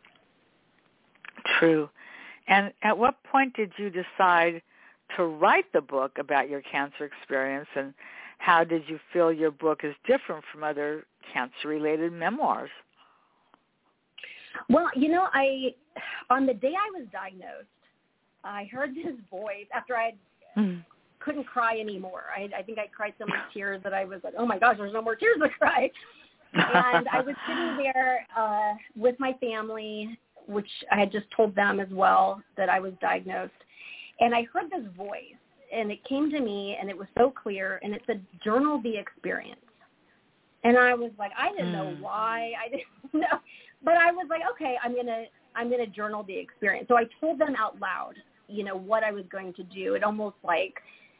Speaker 2: True. And at what point did you decide to write the book about your cancer experience, and how did you feel your book is different from other cancer-related memoirs?
Speaker 3: Well, you know, I on the day I was diagnosed, I heard this voice after I mm. couldn't cry anymore. I, I think I cried so many tears that I was like, oh, my gosh, there's no more tears to cry. And I was sitting there uh, with my family, which I had just told them as well that I was diagnosed. And I heard this voice, and it came to me, and it was so clear, and it said, journal the experience. And I was like, I didn't mm. know why. I didn't know. But I was like, okay, I'm going to I'm going to journal the experience. So I told them out loud, you know, what I was going to do. It almost like,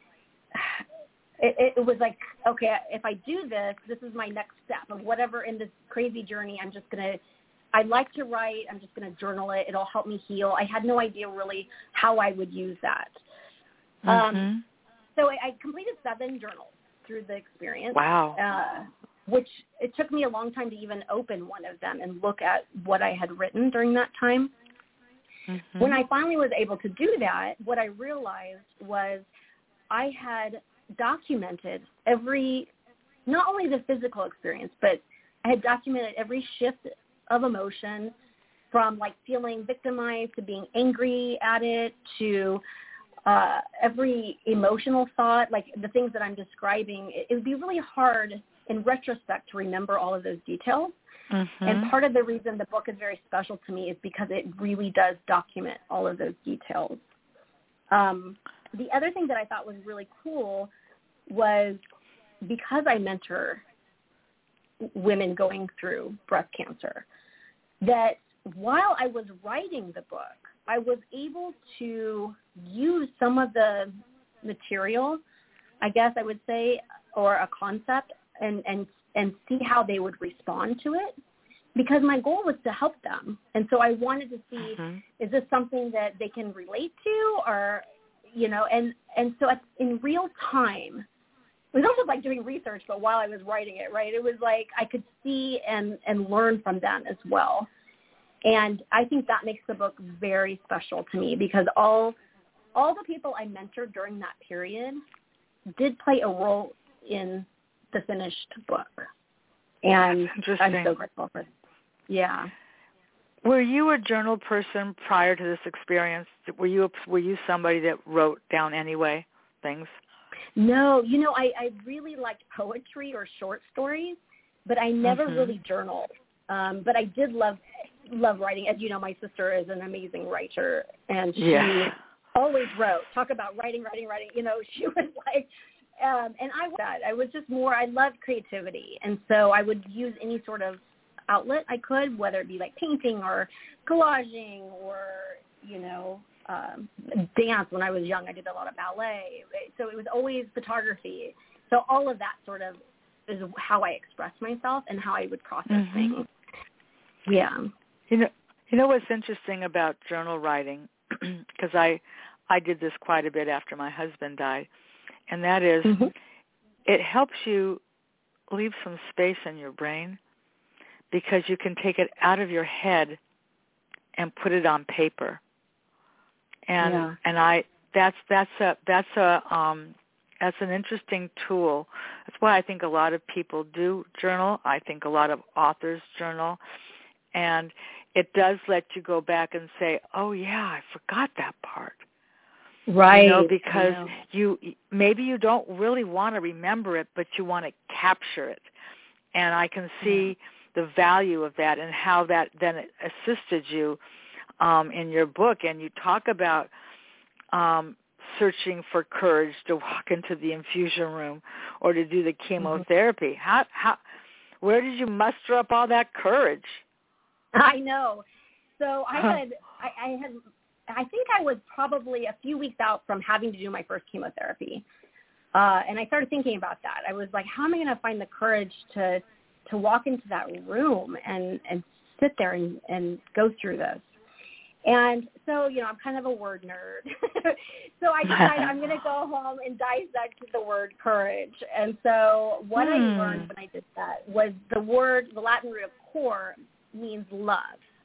Speaker 3: it, it was like, okay, if I do this, this is my next step of whatever in this crazy journey. I'm just going to, I like to write. I'm just going to journal it. It'll help me heal. I had no idea really how I would use that. Mm-hmm. Um, so I, I completed seven journals through the experience.
Speaker 2: Wow.
Speaker 3: Uh, which it took me a long time to even open one of them and look at what I had written during that time. Mm-hmm. When I finally was able to do that, what I realized was I had documented every, not only the physical experience, but I had documented every shift of emotion, from like feeling victimized to being angry at it to uh, every emotional thought, like the things that I'm describing. It, it would be really hard in retrospect to remember all of those details. Mm-hmm. And part of the reason the book is very special to me is because it really does document all of those details. Um, the other thing that I thought was really cool was because I mentor women going through breast cancer, that while I was writing the book, I was able to use some of the material, I guess I would say, or a concept, and, and, and see how they would respond to it, because my goal was to help them. And so I wanted to see, mm-hmm. is this something that they can relate to, or, you know, and, and so at, in real time, it was almost like doing research, but while I was writing it, right, it was like I could see and, and learn from them as well. And I think that makes the book very special to me, because all all the people I mentored during that period did play a role in the finished book. And I'm so grateful for it. Yeah.
Speaker 2: Were you a journal person prior to this experience? Were you were you somebody that wrote down anyway things?
Speaker 3: No, you know, I, I really liked poetry or short stories, but I never mm-hmm. really journaled. Um, but I did love love writing. As you know, my sister is an amazing writer, and she
Speaker 2: yeah.
Speaker 3: always wrote. Talk about writing, writing, writing. You know, she was like, um, and I was that. I was just more, I loved creativity. And so I would use any sort of outlet I could, whether it be like painting or collaging or, you know, um, dance. When I was young, I did a lot of ballet. So it was always photography. So all of that sort of is how I expressed myself and how I would process mm-hmm. things. Yeah.
Speaker 2: You know, you know what's interesting about journal writing, because I, I did this quite a bit after my husband died, and that is mm-hmm. it helps you leave some space in your brain, because you can take it out of your head and put it on paper. And
Speaker 3: yeah.
Speaker 2: and I that's that's a that's a um that's an interesting tool. That's why I think a lot of people do journal. I think a lot of authors journal, and it does let you go back and say, "Oh yeah, I forgot that part."
Speaker 3: Right.
Speaker 2: You know, because you maybe you don't really want to remember it, but you want to capture it. And I can see yeah. the value of that and how that then assisted you um, in your book. And you talk about um, searching for courage to walk into the infusion room or to do the chemotherapy. Mm-hmm. How how where did you muster up all that courage?
Speaker 3: I know. So I had I, I had I think I was probably a few weeks out from having to do my first chemotherapy. Uh, and I started thinking about that. I was like, how am I going to find the courage to to walk into that room and, and sit there and, and go through this? And so, you know, I'm kind of a word nerd. So I decided I'm going to go home and dissect the word courage. And so what hmm. I learned when I did that was the word, the Latin root of cor means love.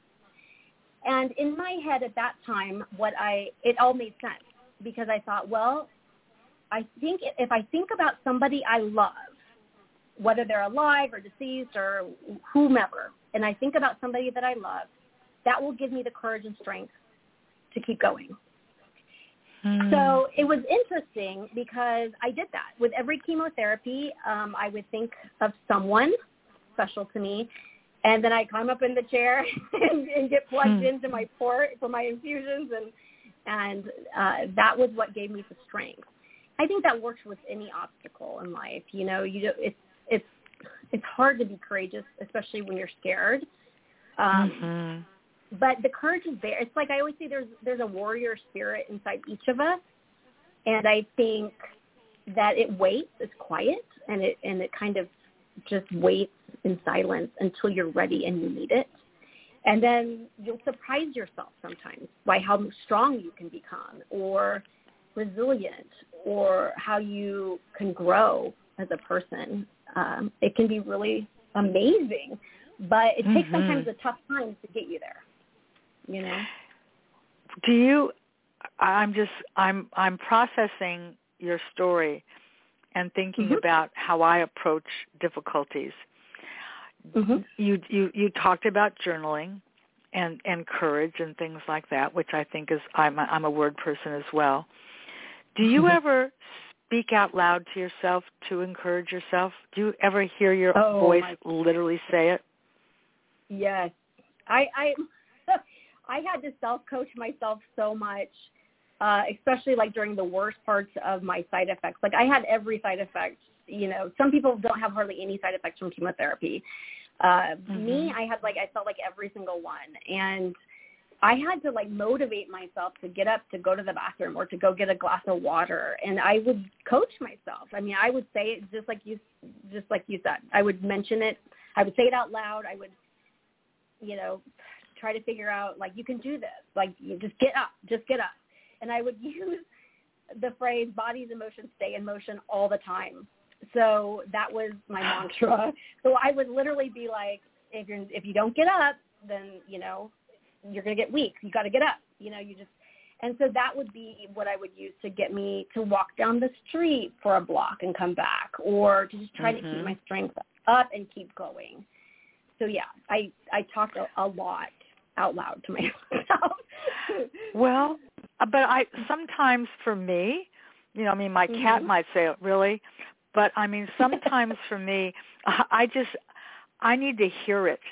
Speaker 3: And in my head at that time, what I, it all made sense, because I thought, well, I think if I think about somebody I love, whether they're alive or deceased or whomever, and I think about somebody that I love, that will give me the courage and strength to keep going. Hmm. So it was interesting because I did that. With every chemotherapy, um, I would think of someone special to me, and then I climb up in the chair and, and get plugged hmm. into my port for my infusions, and and uh, that was what gave me the strength. I think that works with any obstacle in life. You know, you it's it's it's hard to be courageous, especially when you're scared. Um, mm-hmm. But the courage is there. It's like I always say, there's there's a warrior spirit inside each of us, and I think that it waits, it's quiet, and it and it kind of just waits in silence until you're ready and you need it. And then you'll surprise yourself sometimes by how strong you can become, or resilient, or how you can grow as a person. Um, it can be really amazing, but it mm-hmm. takes sometimes a tough time to get you there. You know?
Speaker 2: Do you? I'm just I'm I'm processing your story and thinking mm-hmm. about how I approach difficulties. Mm-hmm. You you you talked about journaling and and courage and things like that, which I think is I'm a, I'm a word person as well. Do you mm-hmm. ever speak out loud to yourself to encourage yourself? Do you ever hear your
Speaker 3: oh,
Speaker 2: voice
Speaker 3: my...
Speaker 2: literally say it?
Speaker 3: Yes, I I I had to self-coach myself so much. uh, especially like during the worst parts of my side effects. Like I had every side effect. You know, some people don't have hardly any side effects from chemotherapy. Uh, mm-hmm. Me, I had like, I felt like every single one. And I had to like motivate myself to get up, to go to the bathroom or to go get a glass of water. And I would coach myself. I mean, I would say it just like you, just like you said. I would mention it. I would say it out loud. I would, you know, try to figure out like, you can do this. Like, you just get up, just get up. And I would use the phrase bodies in motion, stay in motion all the time. So that was my mantra. So I would literally be like, if you're, if you don't get up, then, you know, you're going to get weak. You got to get up. You know, you just, and so that would be what I would use to get me to walk down the street for a block and come back, or to just try mm-hmm. to keep my strength up and keep going. So yeah, I, I talk a, a lot out loud to myself.
Speaker 1: Well, but I, sometimes for me, you know, I mean, my mm-hmm. cat might say it really, but I mean, sometimes for me, I just, I need to hear it.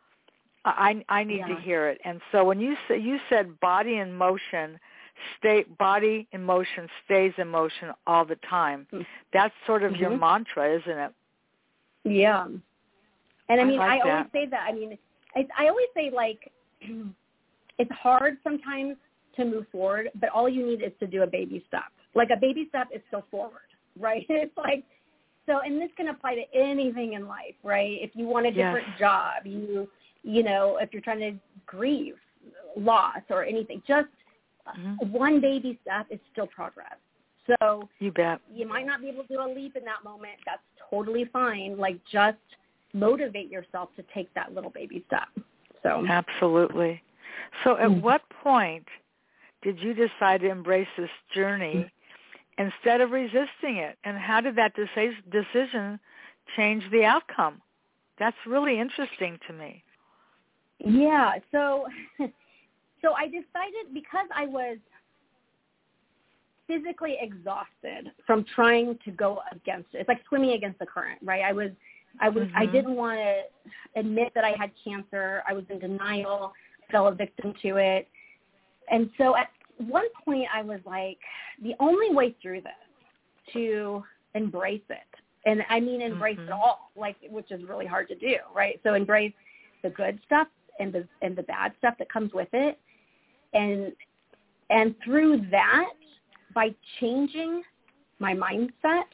Speaker 1: I I need yeah. to hear it. And so when you say, you said body in motion, stay body in motion stays in motion all the time. Mm-hmm. That's sort of mm-hmm. your mantra, isn't it?
Speaker 3: Yeah. And I mean,
Speaker 1: I, like
Speaker 3: I always say that. I mean, I, I always say like it's hard sometimes to move forward, but all you need is to do a baby step. Like a baby step is still forward, right? It's like, so, and this can apply to anything in life, right? If you want a different yes. job, you you know, if you're trying to grieve loss or anything, just mm-hmm. one baby step is still progress. So
Speaker 1: you bet.
Speaker 3: You might not be able to do a leap in that moment. That's totally fine. Like just motivate yourself to take that little baby step. So
Speaker 1: absolutely. So at mm-hmm. what point did you decide to embrace this journey mm-hmm. instead of resisting it? And how did that deci- decision change the outcome? That's really interesting to me.
Speaker 3: Yeah, so so I decided because I was physically exhausted from trying to go against it. It's like swimming against the current, right? I was I was mm-hmm. I didn't want to admit that I had cancer. I was in denial, fell a victim to it. And so at one point I was like, the only way through this to embrace it. And I mean embrace mm-hmm. it all, like which is really hard to do, right? So embrace the good stuff and the and the bad stuff that comes with it. And and through that, by changing my mindset,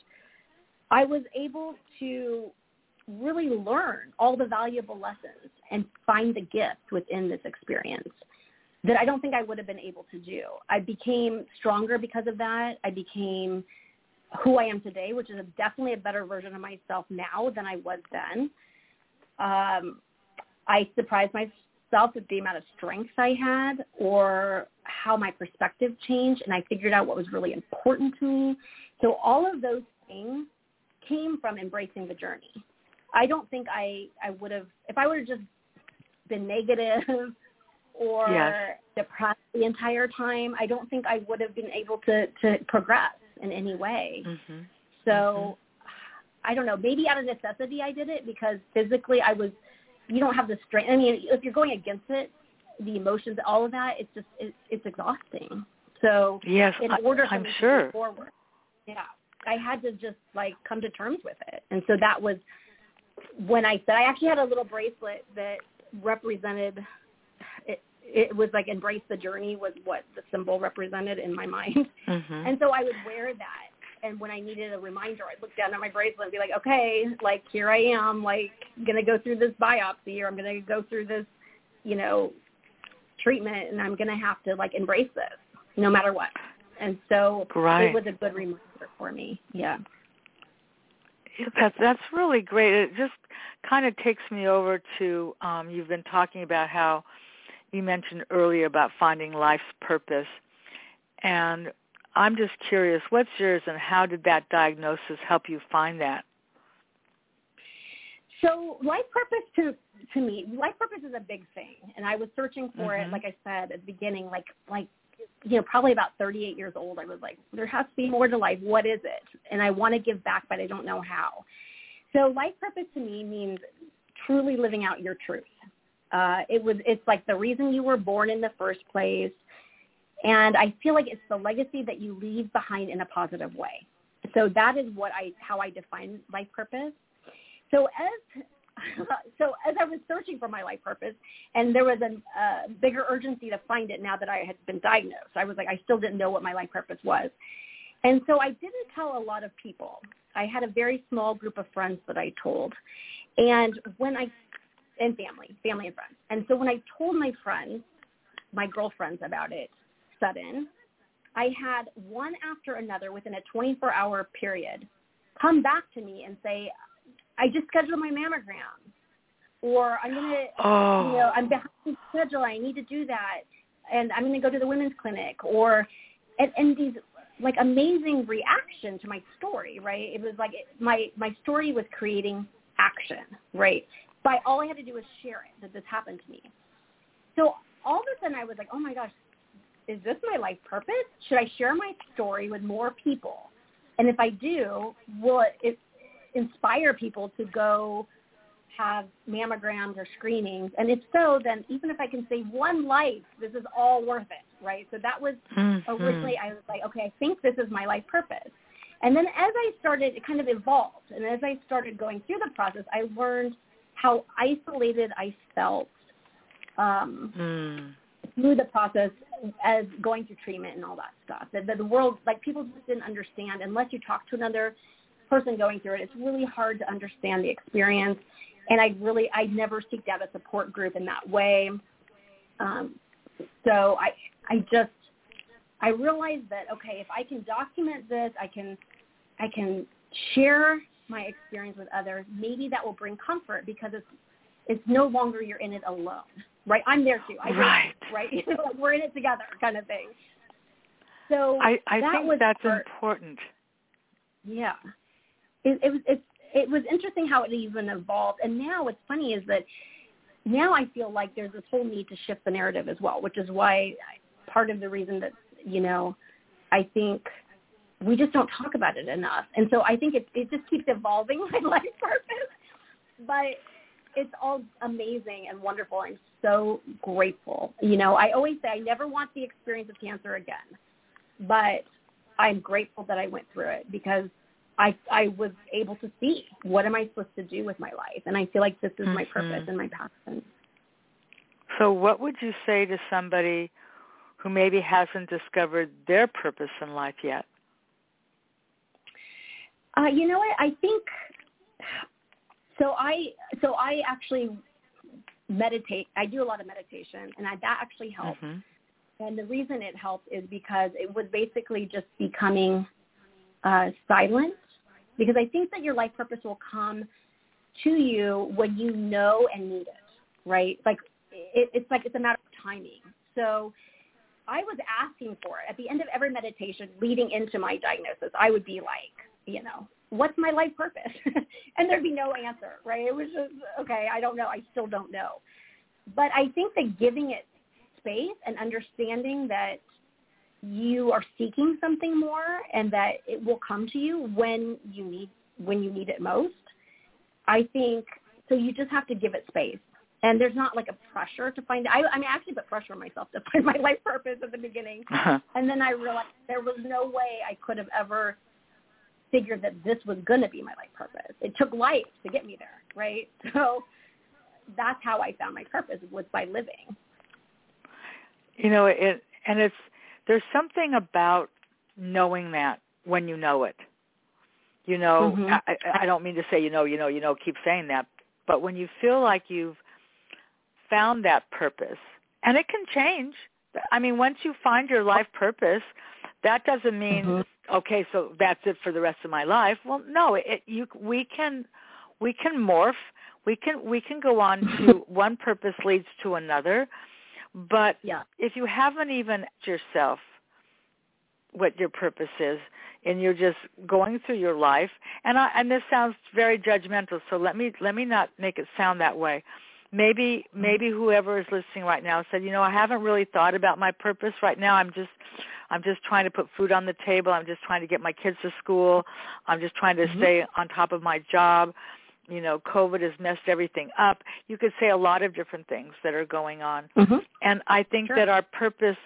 Speaker 3: I was able to really learn all the valuable lessons and find the gift within this experience that I don't think I would have been able to do. I became stronger because of that. I became who I am today, which is a, definitely a better version of myself now than I was then. Um, I surprised myself with the amount of strength I had or how my perspective changed, and I figured out what was really important to me. So all of those things came from embracing the journey. I don't think I, I would have, if I would have just been negative or
Speaker 1: yes.
Speaker 3: depressed the entire time, I don't think I would have been able to, to progress in any way. Mm-hmm. So mm-hmm. I don't know, maybe out of necessity I did it because physically I was, you don't have the strength. I mean, if you're going against it, the emotions, all of that, it's just, it, it's exhausting. So
Speaker 1: yes,
Speaker 3: in order for
Speaker 1: I'm
Speaker 3: me
Speaker 1: sure.
Speaker 3: to move forward, yeah, I had to just like come to terms with it. And so that was when I said, I actually had a little bracelet that represented, it, it was like embrace the journey was what the symbol represented in my mind. Mm-hmm. And so I would wear that. And when I needed a reminder, I'd look down at my bracelet and be like, okay, like here I am, like going to go through this biopsy or I'm going to go through this, you know, treatment and I'm going to have to like embrace this no matter what. And so
Speaker 1: right.
Speaker 3: it was a good reminder for me. Yeah.
Speaker 1: That's, that's really great. It just kind of takes me over to, um, you've been talking about how you mentioned earlier about finding life's purpose. And I'm just curious, what's yours and how did that diagnosis help you find that?
Speaker 3: So life purpose to to me, life purpose is a big thing. And I was searching for mm-hmm. it, like I said at the beginning, like, like, you know, probably about thirty-eight years old. I was like, there has to be more to life. What is it? And I want to give back, but I don't know how. So life purpose to me means truly living out your truth. Uh, it was, it's like the reason you were born in the first place. And I feel like it's the legacy that you leave behind in a positive way. So that is what I, how I define life purpose. So as, so as I was searching for my life purpose, and there was a uh, bigger urgency to find it now that I had been diagnosed, I was like, I still didn't know what my life purpose was. And so I didn't tell a lot of people. I had a very small group of friends that I told. And when I, and family, family and friends. And so when I told my friends, my girlfriends about it, sudden, I had one after another within a twenty-four hour period come back to me and say, I just scheduled my mammogram, or I'm going to, oh. you know, I'm behind schedule. I need to do that. And I'm going to go to the women's clinic, or, and, and these like amazing reaction to my story, right? It was like it, my, my story was creating action, right? By all I had to do was share it, that this happened to me. So all of a sudden I was like, oh my gosh, is this my life purpose? Should I share my story with more people? And if I do, will it inspire people to go have mammograms or screenings? And if so, then even if I can save one life, this is all worth it, right? So that was mm-hmm. originally, I was like, okay, I think this is my life purpose. And then as I started, it kind of evolved. And as I started going through the process, I learned how isolated I felt um, mm. through the process as going through treatment and all that stuff. That, that the world, like people just didn't understand unless you talk to another person going through it. It's really hard to understand the experience. And I really, I never seeked out a support group in that way. Um, so I, I just, I realized that, okay, if I can document this, I can, I can share my experience with others. Maybe that will bring comfort because it's, it's no longer you're in it alone, right? I'm there too. I
Speaker 1: right.
Speaker 3: It, right? You know, like we're in it together kind of thing. So
Speaker 1: I, I
Speaker 3: that
Speaker 1: think
Speaker 3: was
Speaker 1: that's
Speaker 3: part,
Speaker 1: important.
Speaker 3: Yeah. It, it was, it, it was interesting how it even evolved. And now what's funny is that now I feel like there's this whole need to shift the narrative as well, which is why part of the reason that, you know, I think we just don't talk about it enough. And so I think it, it just keeps evolving, my life purpose. But it's all amazing and wonderful. I'm so grateful. You know, I always say I never want the experience of cancer again. But I'm grateful that I went through it because I I was able to see what am I supposed to do with my life. And I feel like this is mm-hmm. my purpose and my passion.
Speaker 1: So what would you say to somebody who maybe hasn't discovered their purpose in life yet?
Speaker 3: Uh, you know what? I think so. I so I actually meditate. I do a lot of meditation, and I, that actually helps. Mm-hmm. And the reason it helped is because it was basically just becoming uh, silent. Because I think that your life purpose will come to you when you know and need it, right? Like it, it's like it's a matter of timing. So I was asking for it at the end of every meditation leading into my diagnosis. I would be like, you know, what's my life purpose? And there'd be no answer, right? It was just, okay, I don't know. I still don't know. But I think that giving it space and understanding that you are seeking something more and that it will come to you when you need when you need it most. I think so. You just have to give it space, and there's not like a pressure to find. I, I mean, I actually put pressure on myself to find my life purpose at the beginning, uh-huh. and then I realized there was no way I could have ever figured that this was going to be my life purpose. It took life to get me there, right? So that's how I found my purpose, was by living.
Speaker 1: You know, it and it's. There's something about knowing that when you know it. You know, mm-hmm. I, I don't mean to say, you know, you know, you know, keep saying that. But when you feel like you've found that purpose, and it can change. I mean, once you find your life purpose, that doesn't mean, mm-hmm. okay, so that's it for the rest of my life. Well, no, it, you, we can we can morph. We can we can go on to one purpose leads to another. But yeah. if you haven't even asked yourself what your purpose is, and you're just going through your life, and I, and this sounds very judgmental, so let me let me not make it sound that way. Maybe maybe whoever is listening right now said, you know, I haven't really thought about my purpose right now. I'm just I'm just trying to put food on the table. I'm just trying to get my kids to school. I'm just trying to mm-hmm. stay on top of my job. You know, COVID has messed everything up. You could say a lot of different things that are going on. Mm-hmm. And I think sure. that our purpose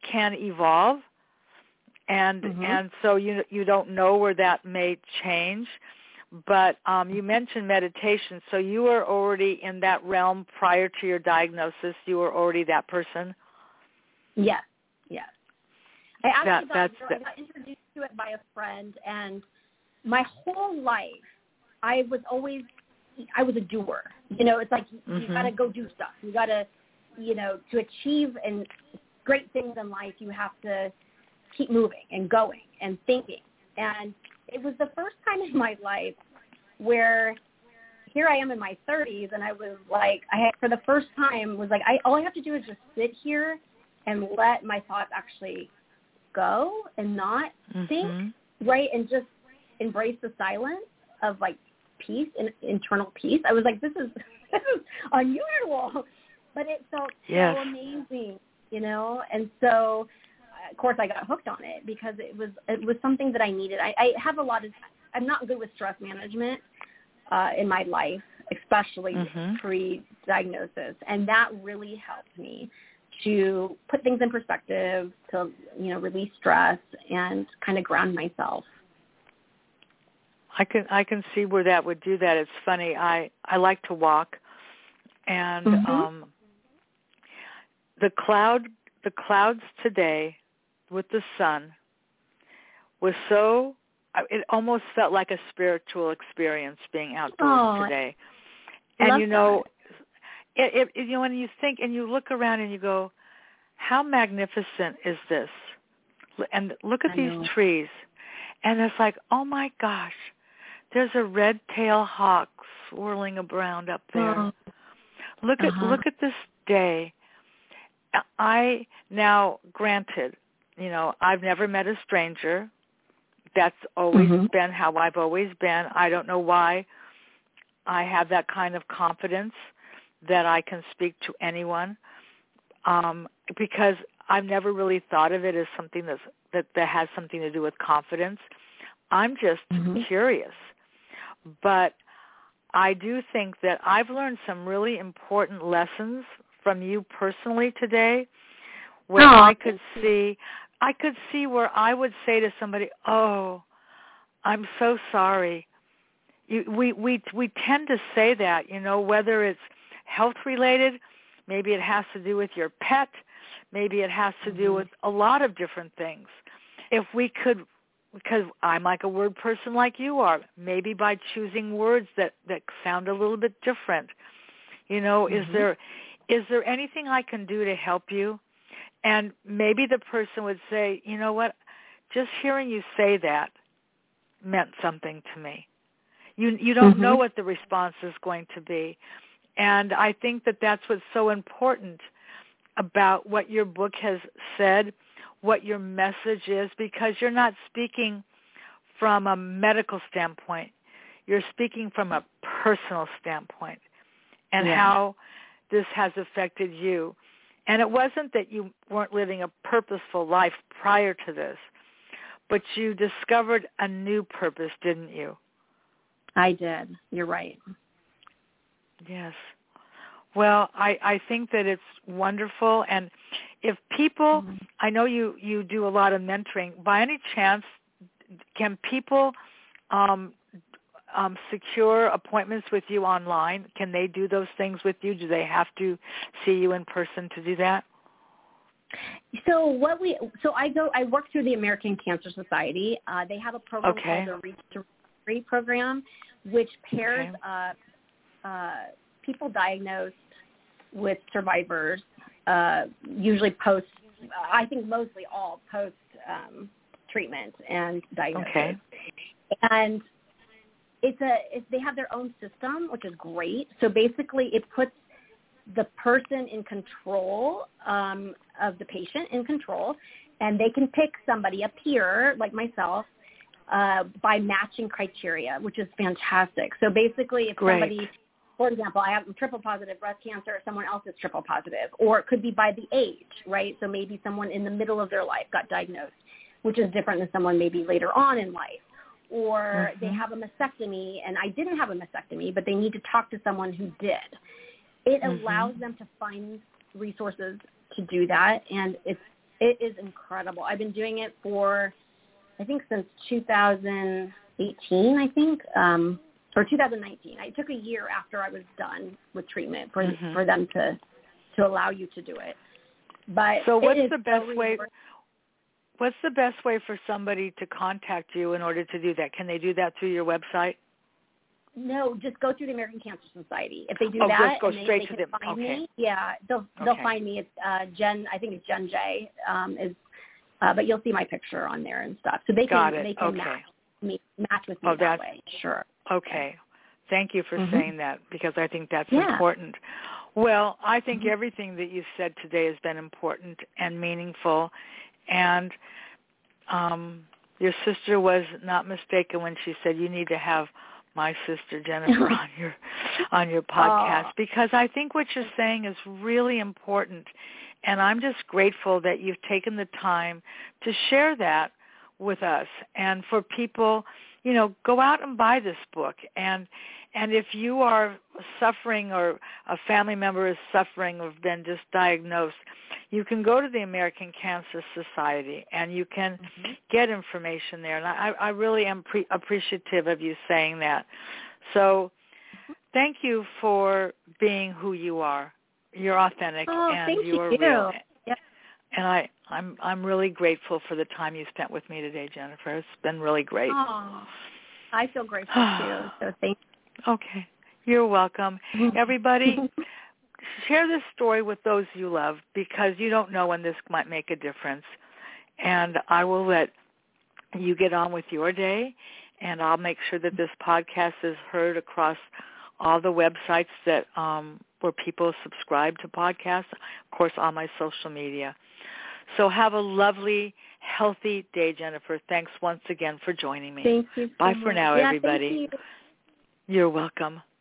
Speaker 1: can evolve, and
Speaker 3: mm-hmm.
Speaker 1: and so you you don't know where that may change. But um, you mentioned meditation, so you were already in that realm prior to your diagnosis. You were already that person.
Speaker 3: Yes, yes. I actually
Speaker 1: that,
Speaker 3: got,
Speaker 1: that's
Speaker 3: you know, I got introduced to it by a friend, and my whole life I was always I was a doer. You know, it's like
Speaker 1: mm-hmm.
Speaker 3: you got to go do stuff. You got to, you know, to achieve and great things in life, you have to keep moving and going and thinking. And it was the first time in my life where here I am in my thirties, and I was like, I had, for the first time was like, I all I have to do is just sit here and let my thoughts actually go and not
Speaker 1: mm-hmm.
Speaker 3: think, right, and just embrace the silence of like peace and internal peace. I was like, this is this is unusual, but it felt
Speaker 1: yes.
Speaker 3: so amazing, you know. And so, of course, I got hooked on it because it was it was something that I needed. I, I have a lot of I'm not good with stress management uh, in my life, especially
Speaker 1: mm-hmm.
Speaker 3: pre-diagnosis, and that really helped me to put things in perspective, to you know release stress and kind of ground myself.
Speaker 1: I can I can see where that would do that. It's funny. I, I like to walk, and
Speaker 3: mm-hmm.
Speaker 1: um, the cloud the clouds today with the sun was so. It almost felt like a spiritual experience being outdoors
Speaker 3: oh,
Speaker 1: today.
Speaker 3: I
Speaker 1: And
Speaker 3: love
Speaker 1: you know,
Speaker 3: that.
Speaker 1: it, it, you know when you think and you look around and you go, how magnificent is this? And look at
Speaker 3: I
Speaker 1: these
Speaker 3: know.
Speaker 1: trees, and it's like, oh my gosh. There's a red-tailed hawk swirling around up there.
Speaker 3: Oh.
Speaker 1: Look at
Speaker 3: uh-huh.
Speaker 1: look at this day. I now, granted, you know, I've never met a stranger. That's always
Speaker 3: mm-hmm.
Speaker 1: been how I've always been. I don't know why I have that kind of confidence that I can speak to anyone, um, because I've never really thought of it as something that's, that that has something to do with confidence. I'm just
Speaker 3: mm-hmm.
Speaker 1: curious. But I do think that I've learned some really important lessons from you personally today, where
Speaker 3: oh,
Speaker 1: I could see, I could see where I would say to somebody, "Oh, I'm so sorry." You, we we we tend to say that, you know, whether it's health related, maybe it has to do with your pet, maybe it has to do
Speaker 3: mm-hmm.
Speaker 1: with a lot of different things. If we could. Because I'm like a word person like you are, maybe by choosing words that, that sound a little bit different. You know,
Speaker 3: mm-hmm.
Speaker 1: is there is there anything I can do to help you? And maybe the person would say, you know what, just hearing you say that meant something to me. You you don't
Speaker 3: mm-hmm.
Speaker 1: know what the response is going to be. And I think that that's what's so important about what your book has said, what your message is, because you're not speaking from a medical standpoint. You're speaking from a personal standpoint and
Speaker 3: yeah.
Speaker 1: how this has affected you. And it wasn't that you weren't living a purposeful life prior to this, but you discovered a new purpose, didn't you?
Speaker 3: I did. You're right.
Speaker 1: Yes. Well, I, I think that it's wonderful. And if people, mm-hmm. I know you, you do a lot of mentoring. By any chance, can people um, um, secure appointments with you online? Can they do those things with you? Do they have to see you in person to do that?
Speaker 3: So what we so I go I work through the American Cancer Society. Uh, they have a program
Speaker 1: okay.
Speaker 3: called the Reach to Free program, which pairs
Speaker 1: okay.
Speaker 3: uh, uh, people diagnosed with survivors, uh, usually post, I think mostly all post um, treatment and diagnosis.
Speaker 1: Okay.
Speaker 3: And it's a it's, they have their own system, which is great. So basically, it puts the person in control um, of the patient in control, and they can pick somebody, a peer like myself, uh, by matching criteria, which is fantastic. So basically, if
Speaker 1: Great.
Speaker 3: somebody, for example, I have triple positive breast cancer, someone else is triple positive, or it could be by the age, right? So maybe someone in the middle of their life got diagnosed, which is different than someone maybe later on in life. Or
Speaker 1: mm-hmm.
Speaker 3: they have a mastectomy, and I didn't have a mastectomy, but they need to talk to someone who did. It
Speaker 1: mm-hmm.
Speaker 3: allows them to find resources to do that, and it's It is incredible. I've been doing it for, I think, since two thousand eighteen, I think, um, or two thousand nineteen. It took a year after I was done with treatment for mm-hmm. for them to, to allow you to do it. But
Speaker 1: so what's
Speaker 3: it
Speaker 1: the best
Speaker 3: so
Speaker 1: way? What's the best way for somebody to contact you in order to do that? Can they do that through your website?
Speaker 3: No, just go through the American Cancer Society. If they do
Speaker 1: oh,
Speaker 3: that,
Speaker 1: just go
Speaker 3: and they,
Speaker 1: straight
Speaker 3: they
Speaker 1: to
Speaker 3: can
Speaker 1: them.
Speaker 3: find
Speaker 1: Okay.
Speaker 3: me. Yeah, they'll
Speaker 1: okay.
Speaker 3: they'll find me. It's uh, Jen. I think it's Jen J. Um, is, uh, but you'll see my picture on there and stuff. So they
Speaker 1: Got
Speaker 3: can
Speaker 1: it.
Speaker 3: they can
Speaker 1: okay.
Speaker 3: match me match with me
Speaker 1: oh,
Speaker 3: that way. Sure.
Speaker 1: Okay. Thank you for
Speaker 3: mm-hmm.
Speaker 1: saying that, because I think that's
Speaker 3: yeah.
Speaker 1: important. Well, I think
Speaker 3: mm-hmm.
Speaker 1: everything that you've said today has been important and meaningful, and um, your sister was not mistaken when she said you need to have my sister Jennifer on your on your podcast,
Speaker 3: oh.
Speaker 1: because I think what you're saying is really important, and I'm just grateful that you've taken the time to share that with us. And for people, you know, go out and buy this book, and and if you are suffering or a family member is suffering or been just diagnosed, you can go to the American Cancer Society and you can mm-hmm. get information there. And I, I really am pre- appreciative of you saying that. So thank you for being who you are. You're authentic
Speaker 3: oh,
Speaker 1: and
Speaker 3: thank
Speaker 1: you are
Speaker 3: you.
Speaker 1: real.
Speaker 3: Yep.
Speaker 1: And I, I'm I'm really grateful for the time you spent with me today, Jennifer. It's been really great.
Speaker 3: Oh, I feel grateful too. So thank you.
Speaker 1: Okay. You're welcome. Everybody, share this story with those you love, because you don't know when this might make a difference. And I will let you get on with your day, and I'll make sure that this podcast is heard across all the websites that um, where people subscribe to podcasts, of course, on my social media. So have a lovely, healthy day, Jennifer. Thanks once again for joining me.
Speaker 3: Thank you so
Speaker 1: Bye
Speaker 3: much.
Speaker 1: for now,
Speaker 3: yeah,
Speaker 1: everybody.
Speaker 3: Thank you.
Speaker 1: You're welcome.